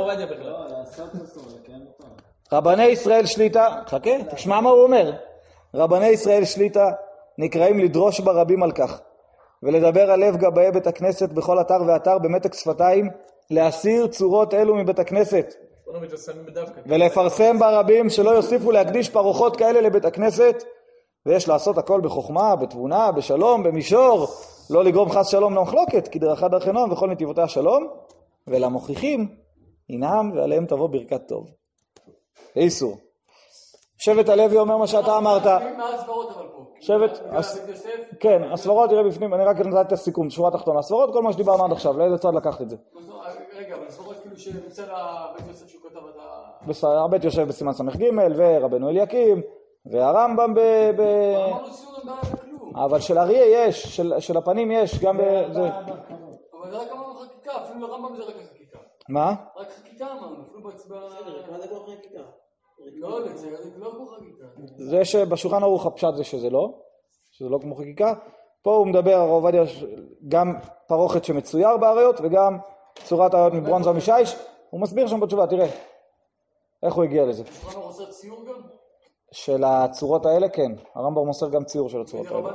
רבני ישראל שליטה, חכה, תשמע מה הוא אומר, רבני ישראל שליטה נקראים לדרוש ברבים על כך, ולדבר על לב גבאי בית הכנסת בכל אתר ואתר במתק שפתיים, להסיר צורות אלו מבית הכנסת, ולפרסם ברבים שלא יוסיפו להקדיש פרוחות כאלה לבית הכנסת, ויש לעשות הכל בחוכמה, בתבונה, בשלום, במישור, לא לגרום חס שלום למחלוקת, כי דרכה דרכי נועם וכל נתיבותיה שלום, ולמוכיחים ינעם ועליהם תבוא ברכת טוב. איסור. שבט הלוי אומר מה שאתה אמרת. מה הסברות אבל פה? שבט, כן, הסברות יראה בפנים, אני רק נתתי את הסיכום, שורה תחתונה. הסברות, כל מה שדיברנו עד עכשיו, לאיזה צד לקחת את זה? רגע, אבל הסברות כאילו שנמצא לבית יוסף שהוא כתב את הבית יושב בסימן סמך ג' ורבנו אליקים, והרמב"ם אמרנו ציורים בעיה בכלום. אבל של אריה יש, של הפנים יש, גם בזה. אבל זה רק אמרנו חקיקה, אפילו לרמב"ם זה רק חקיקה. מה? רק חקיקה אמרנו, אפילו בהצבעה... מה זה כבר חקיקה? לא, זה לא כמו חקיקה. זה שבשולחן ערוך הפשט זה שזה לא כמו חקיקה. פה הוא מדבר, הרב עובדיה, גם פרוכת שמצויר באריות וגם צורת האריות מברונזה משיש. הוא מסביר שם בתשובה, תראה איך הוא הגיע לזה. השולחן ערוך עושה ציור גם? של הצורות האלה, כן. הרמב"ם מוסר גם ציור של הצורות האלה.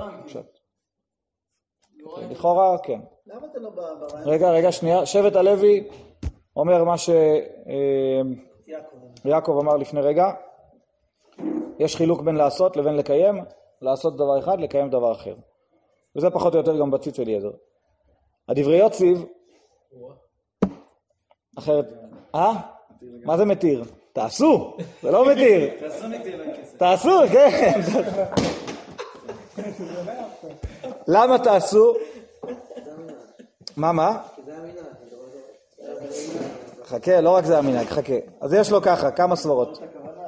לכאורה, כן. למה אתה לא ברעיון? רגע, שנייה. שבט הלוי אומר מה שיעקב אמר לפני רגע. יש חילוק בין לעשות לבין לקיים. לעשות דבר אחד, לקיים דבר אחר. וזה פחות או יותר גם בציץ אליעזר. הדברי יוציב, אחרת, מה זה מתיר? תעשו, זה לא מתיר. תעשו, כן. למה תעשו? מה? חכה, לא רק זה המנהג, חכה. אז יש לו ככה, כמה סברות.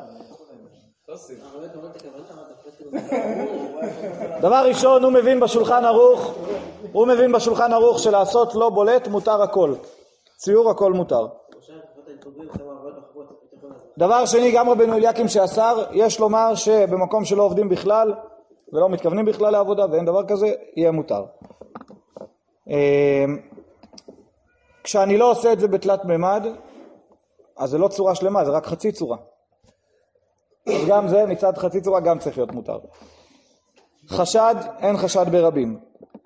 דבר ראשון, הוא מבין בשולחן ערוך שלעשות לא בולט, מותר הכל. ציור הכל מותר. דבר שני, גם רבנו אליקים שאסר, יש לומר שבמקום שלא עובדים בכלל, ולא מתכוונים בכלל לעבודה, ואין דבר כזה, יהיה מותר. כשאני לא עושה את זה בתלת ממד, אז זה לא צורה שלמה, זה רק חצי צורה. אז גם זה, מצד חצי צורה, גם צריך להיות מותר. חשד, אין חשד ברבים.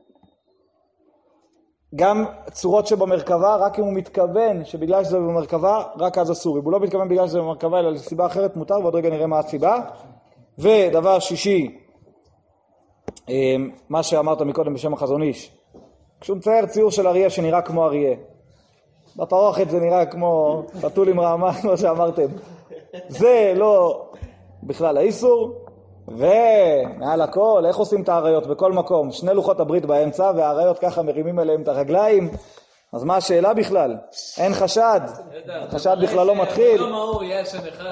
גם צורות שבמרכבה, רק אם הוא מתכוון שבגלל שזה במרכבה, רק אז אסור. אם הוא לא מתכוון בגלל שזה במרכבה, אלא לסיבה אחרת מותר, ועוד רגע נראה מה הסיבה. ודבר שישי, מה שאמרת מקודם בשם החזון איש, כשהוא מצייר ציור של אריה שנראה כמו אריה, בפרוכת זה נראה כמו חתול עם רעמה, כמו שאמרתם. זה לא בכלל האיסור. ומעל הכל, איך עושים את האריות בכל מקום? שני לוחות הברית באמצע, והאריות ככה מרימים אליהם את הרגליים. אז מה השאלה בכלל? אין חשד. חשד בכלל לא מתחיל.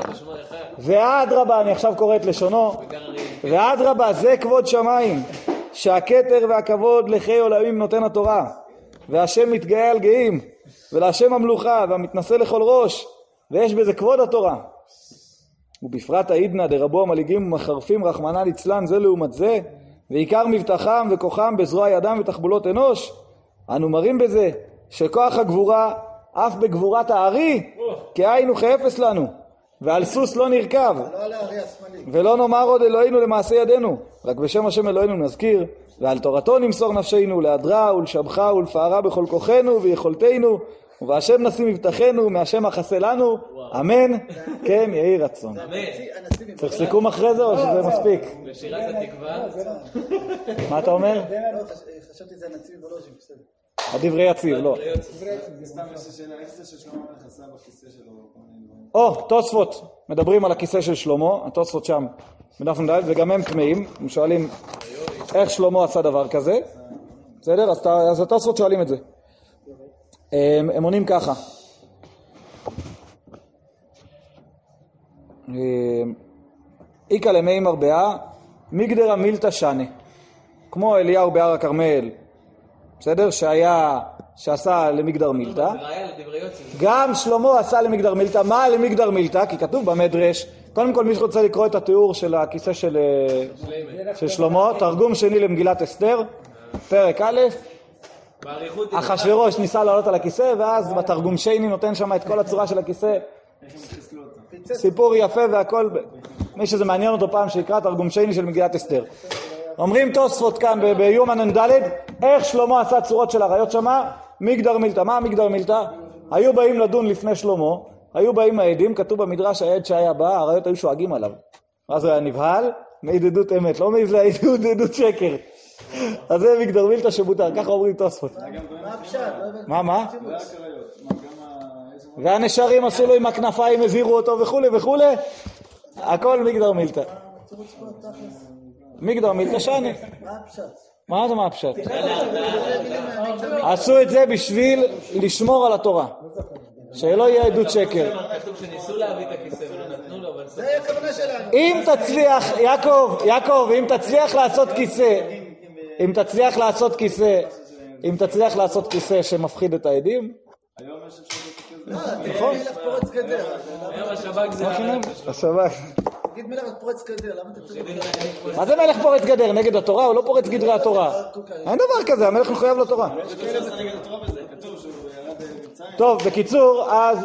ועד רבה, אני עכשיו קורא את לשונו, ועד רבה, זה כבוד שמיים, שהכתר והכבוד לחי עולמים נותן התורה, והשם מתגאה על גאים, ולהשם המלוכה והמתנשא לכל ראש, ויש בזה כבוד התורה. ובפרט העידנא דרבו המליגים ומחרפים רחמנא ליצלן זה לעומת זה, ועיקר מבטחם וכוחם בזרוע ידם ותחבולות אנוש, אנו מראים בזה שכוח הגבורה אף בגבורת הארי כאין וכאפס לנו, ועל סוס לא נרכב, ולא נאמר עוד אלוהינו למעשה ידינו, רק בשם השם אלוהינו נזכיר, ועל תורתו נמסור נפשנו להדרה ולשבחה ולפארה בכל כוחנו ויכולתנו, ובהשם נשים מבטחנו, מהשם החסה לנו, אמן, כן יהי רצון. צריך סיכום אחרי זה או שזה מספיק? בשירת התקווה. מה אתה אומר? חשבתי זה הנציב ולושים, בסדר. הדברי יציב, לא. סתם יש שאלה, איך זה ששלמה המלך עשה בכיסא שלו? או, תוספות, מדברים על הכיסא של שלמה, התוספות שם בדף נ"ד, וגם הם טמאים, הם שואלים איך שלמה עשה דבר כזה, בסדר? אז התוספות שואלים את זה. הם עונים ככה. איקה למי מרבעה, מגדרה מילתא שנה, כמו אליהו בהר הכרמל, בסדר? שעשה למגדר מילתא. גם שלמה עשה למגדר מילתא. מה למגדר מילתא? כי כתוב במדרש, קודם כל מי שרוצה לקרוא את התיאור של הכיסא של שלמה, תרגום שני למגילת אסתר, פרק א', אחשוורוש ניסה לעלות על הכיסא, ואז בתרגום שני נותן שם את כל הצורה של הכיסא, סיפור יפה והכל. מי שזה מעניין אותו פעם שיקרא תרגום שני של מגילת אסתר. אומרים תוספות כאן ביומן נ"ד, איך שלמה עשה צורות של עריות שמה, מגדר מילתא. מה מגדר מילתא? היו באים לדון לפני שלמה, היו באים העדים, כתוב במדרש העד שהיה בא, העריות היו שואגים עליו. אז הוא היה נבהל, מעידות אמת, לא מעיד לעידות שקר. אז זה מגדר מילתא שמותר, ככה אומרים תוספות. מה הפשט? מה? והנשרים עשו לו עם הכנפיים, הזהירו אותו וכו' וכו', הכל מגדר מילתא. מגדר מילתא שנה. מה הפשט? מה זה מה הפשט? עשו את זה בשביל לשמור על התורה, שלא יהיה עדות שקר. כתוב שניסו להביא את הכיסא ולא נתנו לו, אבל זה היה הכוונה שלנו. אם תצליח, יעקב, אם תצליח לעשות כיסא שמפחיד את העדים, היום יש אפשרות נכון. מלך פורץ גדר. היום השב"כ זה השב"כ. תגיד מלך פורץ גדר, למה אתה צודק? מה זה מלך פורץ גדר? נגד התורה? הוא לא פורץ גדרי התורה. אין דבר כזה, המלך מחויב לתורה. טוב, בקיצור, אז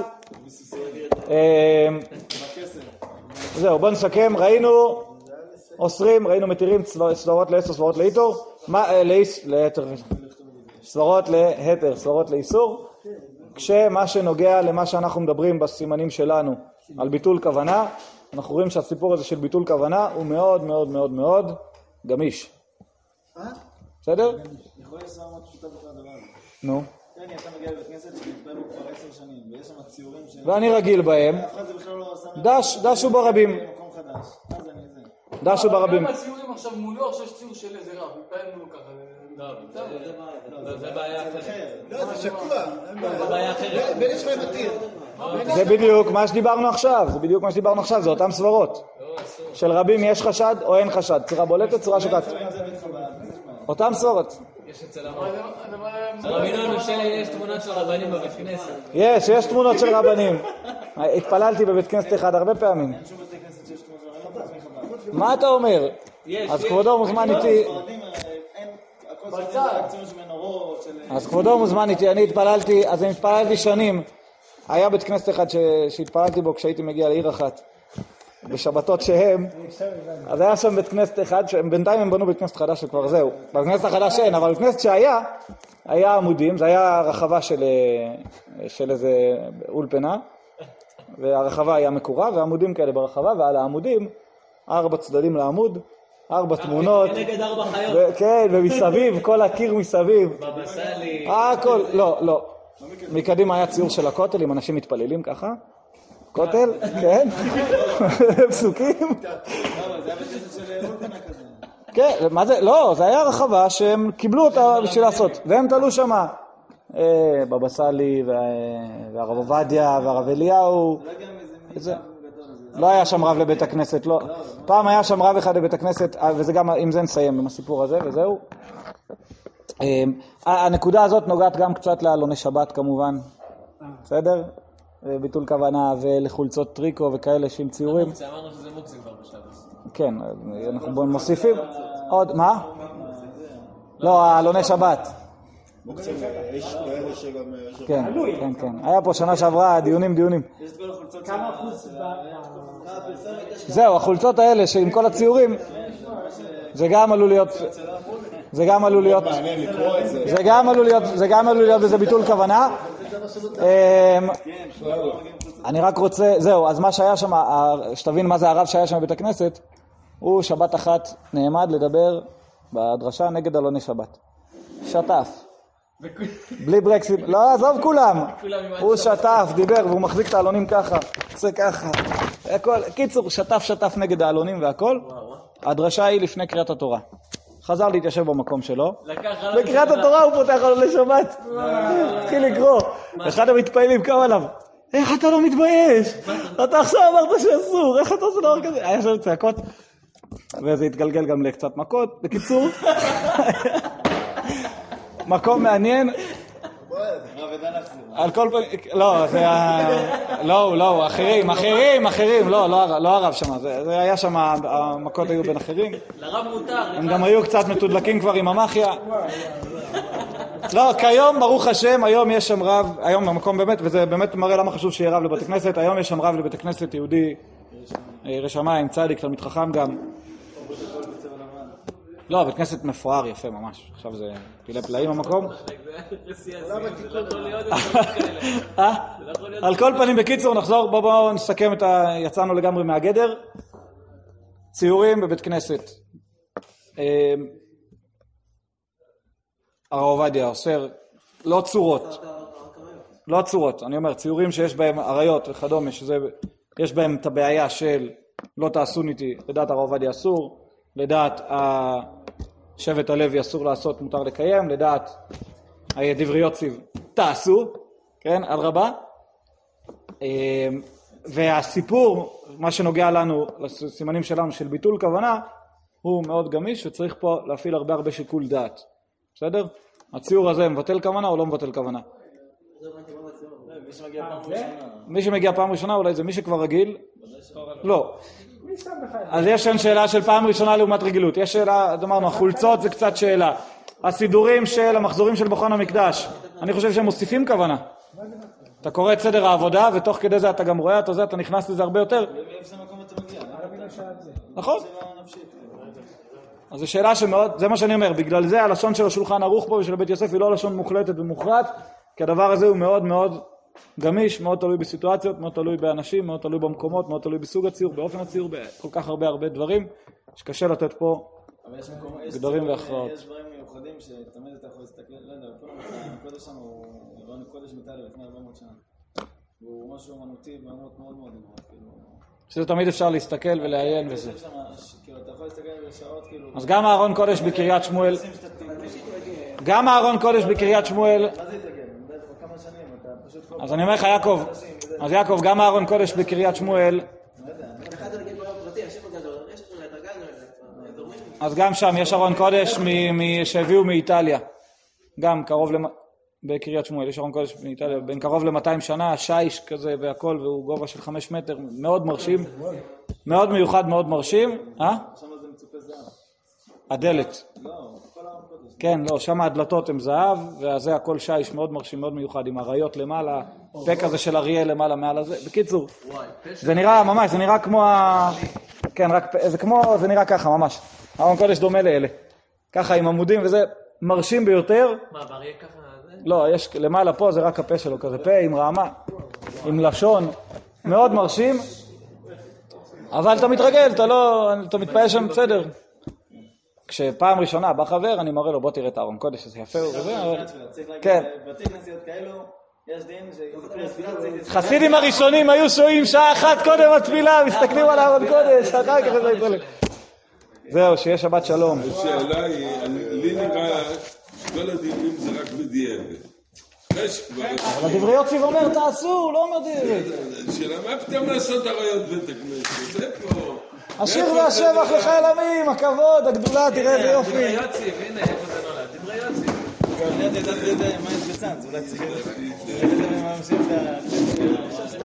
זהו, בוא נסכם. ראינו אוסרים, ראינו מתירים סברות לאסור, סברות לאיתור, סברות להתר, סברות לאיסור, כשמה שנוגע למה שאנחנו מדברים בסימנים שלנו על ביטול כוונה, אנחנו רואים שהסיפור הזה של ביטול כוונה הוא מאוד מאוד מאוד מאוד גמיש. בסדר? יכול להיות סברה מאוד פשוטה בכל הדבר הזה. נו. כן, אתה מגיע לבית כנסת שמתפעל בו כבר 10 שנים, ויש שם ציורים ש... ואני רגיל בהם. אף אחד זה בכלל לא שם... דשו ברבים. מקום חדש. אז אני זה. דשו ברבים. גם הציורים עכשיו מולו, עכשיו יש ציור של איזה רב, מתפעל מולו ככה. זה בעיה אחרת. לא, זה שקוע. זה בעיה אחרת. בן יש לך מתיר. זה בדיוק מה שדיברנו עכשיו, זה אותם סברות. של רבים יש חשד או אין חשד, צורה בולטת, צורה שוקעת. אותם סברות. יש אצל רביננו שלי יש תמונות של רבנים בבית כנסת. יש תמונות של רבנים. התפללתי בבית כנסת אחד הרבה פעמים. מה אתה אומר? אז כבודו מוזמן איתי. אז כבודו מוזמן איתי, אני התפללתי שנים. היה בית כנסת אחד שהתפללתי בו כשהייתי מגיע לעיר אחת. בשבתות שהם, אז היה שם בית כנסת אחד, בינתיים הם בנו בית כנסת חדש שכבר זהו. בית כנסת החדש אין, אבל בית כנסת היה עמודים, זה היה רחבה של איזה אולפנה, והרחבה היה מקורה, ועמודים כאלה ברחבה, ועל העמודים, 4 צדדים לעמוד, 4 תמונות. נגד 4 חיות. כן, ומסביב, כל הקיר מסביב. בבא סאלי. הכל, לא. מקדימה היה ציור של הכותל, עם אנשים מתפללים ככה. כותל, כן, פסוקים. כן, מה זה? לא, זה היה רחבה שהם קיבלו אותה בשביל לעשות, והם תלו שמה בבא סאלי והרב עובדיה והרב אליהו. לא היה שם רב לבית הכנסת, לא. פעם היה שם רב אחד לבית הכנסת, וזה גם, עם זה נסיים עם הסיפור הזה, וזהו. הנקודה הזאת נוגעת גם קצת לעלוני שבת כמובן, בסדר? ביטול כוונה ולחולצות טריקו וכאלה שעם ציורים. אמרנו שזה מוקסים כבר בשבת. כן, אנחנו מוסיפים. עוד, מה? לא, העלוני שבת. יש כאלה שגם... כן, כן, כן. היה פה שנה שעברה דיונים. כמה אחוז זהו, החולצות האלה שעם כל הציורים, זה גם עלול להיות... זה גם עלול להיות בזה ביטול כוונה. אני רק רוצה, זהו, אז מה שהיה שם, שתבין מה זה הרב שהיה שם בבית הכנסת, הוא שבת אחת נעמד לדבר בדרשה נגד עלוני שבת. שטף. בלי ברקסים, לא, עזוב כולם. הוא שטף, דיבר, והוא מחזיק את העלונים ככה, עושה ככה. קיצור, שטף נגד העלונים והכל. הדרשה היא לפני קריאת התורה. חזר להתיישב במקום שלו. בקריאת התורה הוא פותח עלוני שבת. התחיל לקרוא. אחד המתפעלים קם עליו. איך אתה לא מתבייש? אתה עכשיו אמרת שאסור, איך אתה עושה דבר כזה? היה שם צעקות. וזה התגלגל גם לקצת מכות. בקיצור, מקום מעניין. על כל פעם, לא, זה לא, אחרים, לא הרב שם, זה היה שם, המכות היו בין אחרים. לרב מותר. הם גם היו קצת מתודלקים כבר עם המחיה. לא, כיום, ברוך השם, היום יש שם רב, היום המקום באמת, וזה באמת מראה למה חשוב שיהיה רב לבית הכנסת, היום יש שם רב לבית הכנסת יהודי, רשמיים, צדיק, תלמיד חכם גם. לא, בית כנסת מפואר יפה ממש, עכשיו זה פילי פלאים המקום. על כל פנים, בקיצור, נחזור, בואו נסכם את יצאנו לגמרי מהגדר. ציורים בבית כנסת. הרב עובדיה אוסר, לא צורות, אני אומר, ציורים שיש בהם עריות וכדומה, יש בהם את הבעיה של לא תעשו איתי, לדעת הרב עובדיה אסור, לדעת שבט הלוי אסור לעשות, מותר לקיים, לדעת דברי יוציב תעשו, כן, על רבה. והסיפור, מה שנוגע לנו, לסימנים שלנו של ביטול כוונה, הוא מאוד גמיש וצריך פה להפעיל הרבה שיקול דעת. בסדר? הציור הזה מבטל כוונה או לא מבטל כוונה? מי שמגיע פעם ראשונה אולי זה מי שכבר רגיל? לא. אז יש כאן שאלה של פעם ראשונה לעומת רגילות. יש שאלה, אמרנו, החולצות זה קצת שאלה. הסידורים של המחזורים של בכל המקדש, אני חושב שהם מוסיפים כוונה. אתה קורא את סדר העבודה ותוך כדי זה אתה גם רואה, אתה נכנס לזה הרבה יותר. נכון? אז זו שאלה שמאוד, זה מה שאני אומר, בגלל זה הלשון של השולחן ערוך פה ושל בית יוסף היא לא לשון מוחלטת ומוכרעת, כי הדבר הזה הוא מאוד מאוד גמיש, מאוד תלוי בסיטואציות, מאוד תלוי באנשים, מאוד תלוי במקומות, מאוד תלוי בסוג הציור, באופן הציור, בכל כך הרבה דברים, שקשה לתת פה גדרים והכרעות. יש דברים מיוחדים שתמיד אתה יכול להסתכל, לא יודע, כל הקודש שם הוא רעיון קודש מטליה לפני 400 שנה. הוא משהו אמנותי ברמות מאוד מאוד גבוהות, כאילו. שזה תמיד אפשר להסתכל ולעיין וזה. כאילו, אתה יכול להסתכל בשעות, כאילו. אז גם אהרון קודש בקריית שמואל, גם אהרון קודש בקריית שמואל, מה זה יתגן? כמה שנים, אתה פשוט... אז אני אומר לך יעקב, אז יעקב, גם אהרון קודש בקריית שמואל, אז גם שם יש אהרון קודש שהביאו מאיטליה, גם קרוב בקריית שמואל, יש אהרון קודש מאיטליה, בין קרוב ל-200 שנה, שיש כזה והכל, והוא גובה של 5 מטר, מאוד מרשים, מאוד מיוחד, מאוד מרשים. שם זה מצופה זהב. הדלת. לא, כל אהרון קודש. כן, לא, שם הדלתות הם זהב, וזה הכל שיש מאוד מרשים, מאוד מיוחד, עם הריות למעלה, פה כזה של אריה למעלה, מעל הזה. בקיצור, זה נראה ממש, זה נראה כמו כן, זה נראה ככה ממש. אהרון קודש דומה לאלה. ככה עם עמודים וזה מרשים ביותר. מה, באריה ככה? לא, יש למעלה פה, זה רק הפה שלו, כזה פה עם רעמה, עם לשון, מאוד מרשים, אבל אתה מתרגל, אתה מתפעל שם, בסדר. כשפעם ראשונה בא חבר, אני מראה לו, בוא תראה את אהרון קודש, זה יפה, כן. חסידים הראשונים היו שוהים שעה אחת קודם התפילה, מסתכלים על אהרון קודש, אחר כך זה יתפלל. זהו, שיהיה שבת שלום. השאלה היא, לי נראה, כל הדיונים זה רק בדיעבד. אחרי שכבר... אבל דברי יוציב אומר תעשו, הוא לא אומר דברי. שאלה, מה פתאום לעשות עריות בית הכנסת? זה פה... השיר והשבח לחיל עמים, הכבוד, הגדולה, תראה איזה יופי. דברי יוציב, הנה איפה זה נולד, דברי יוציב. אני יודעת מה יש בצד, זה אולי צריך...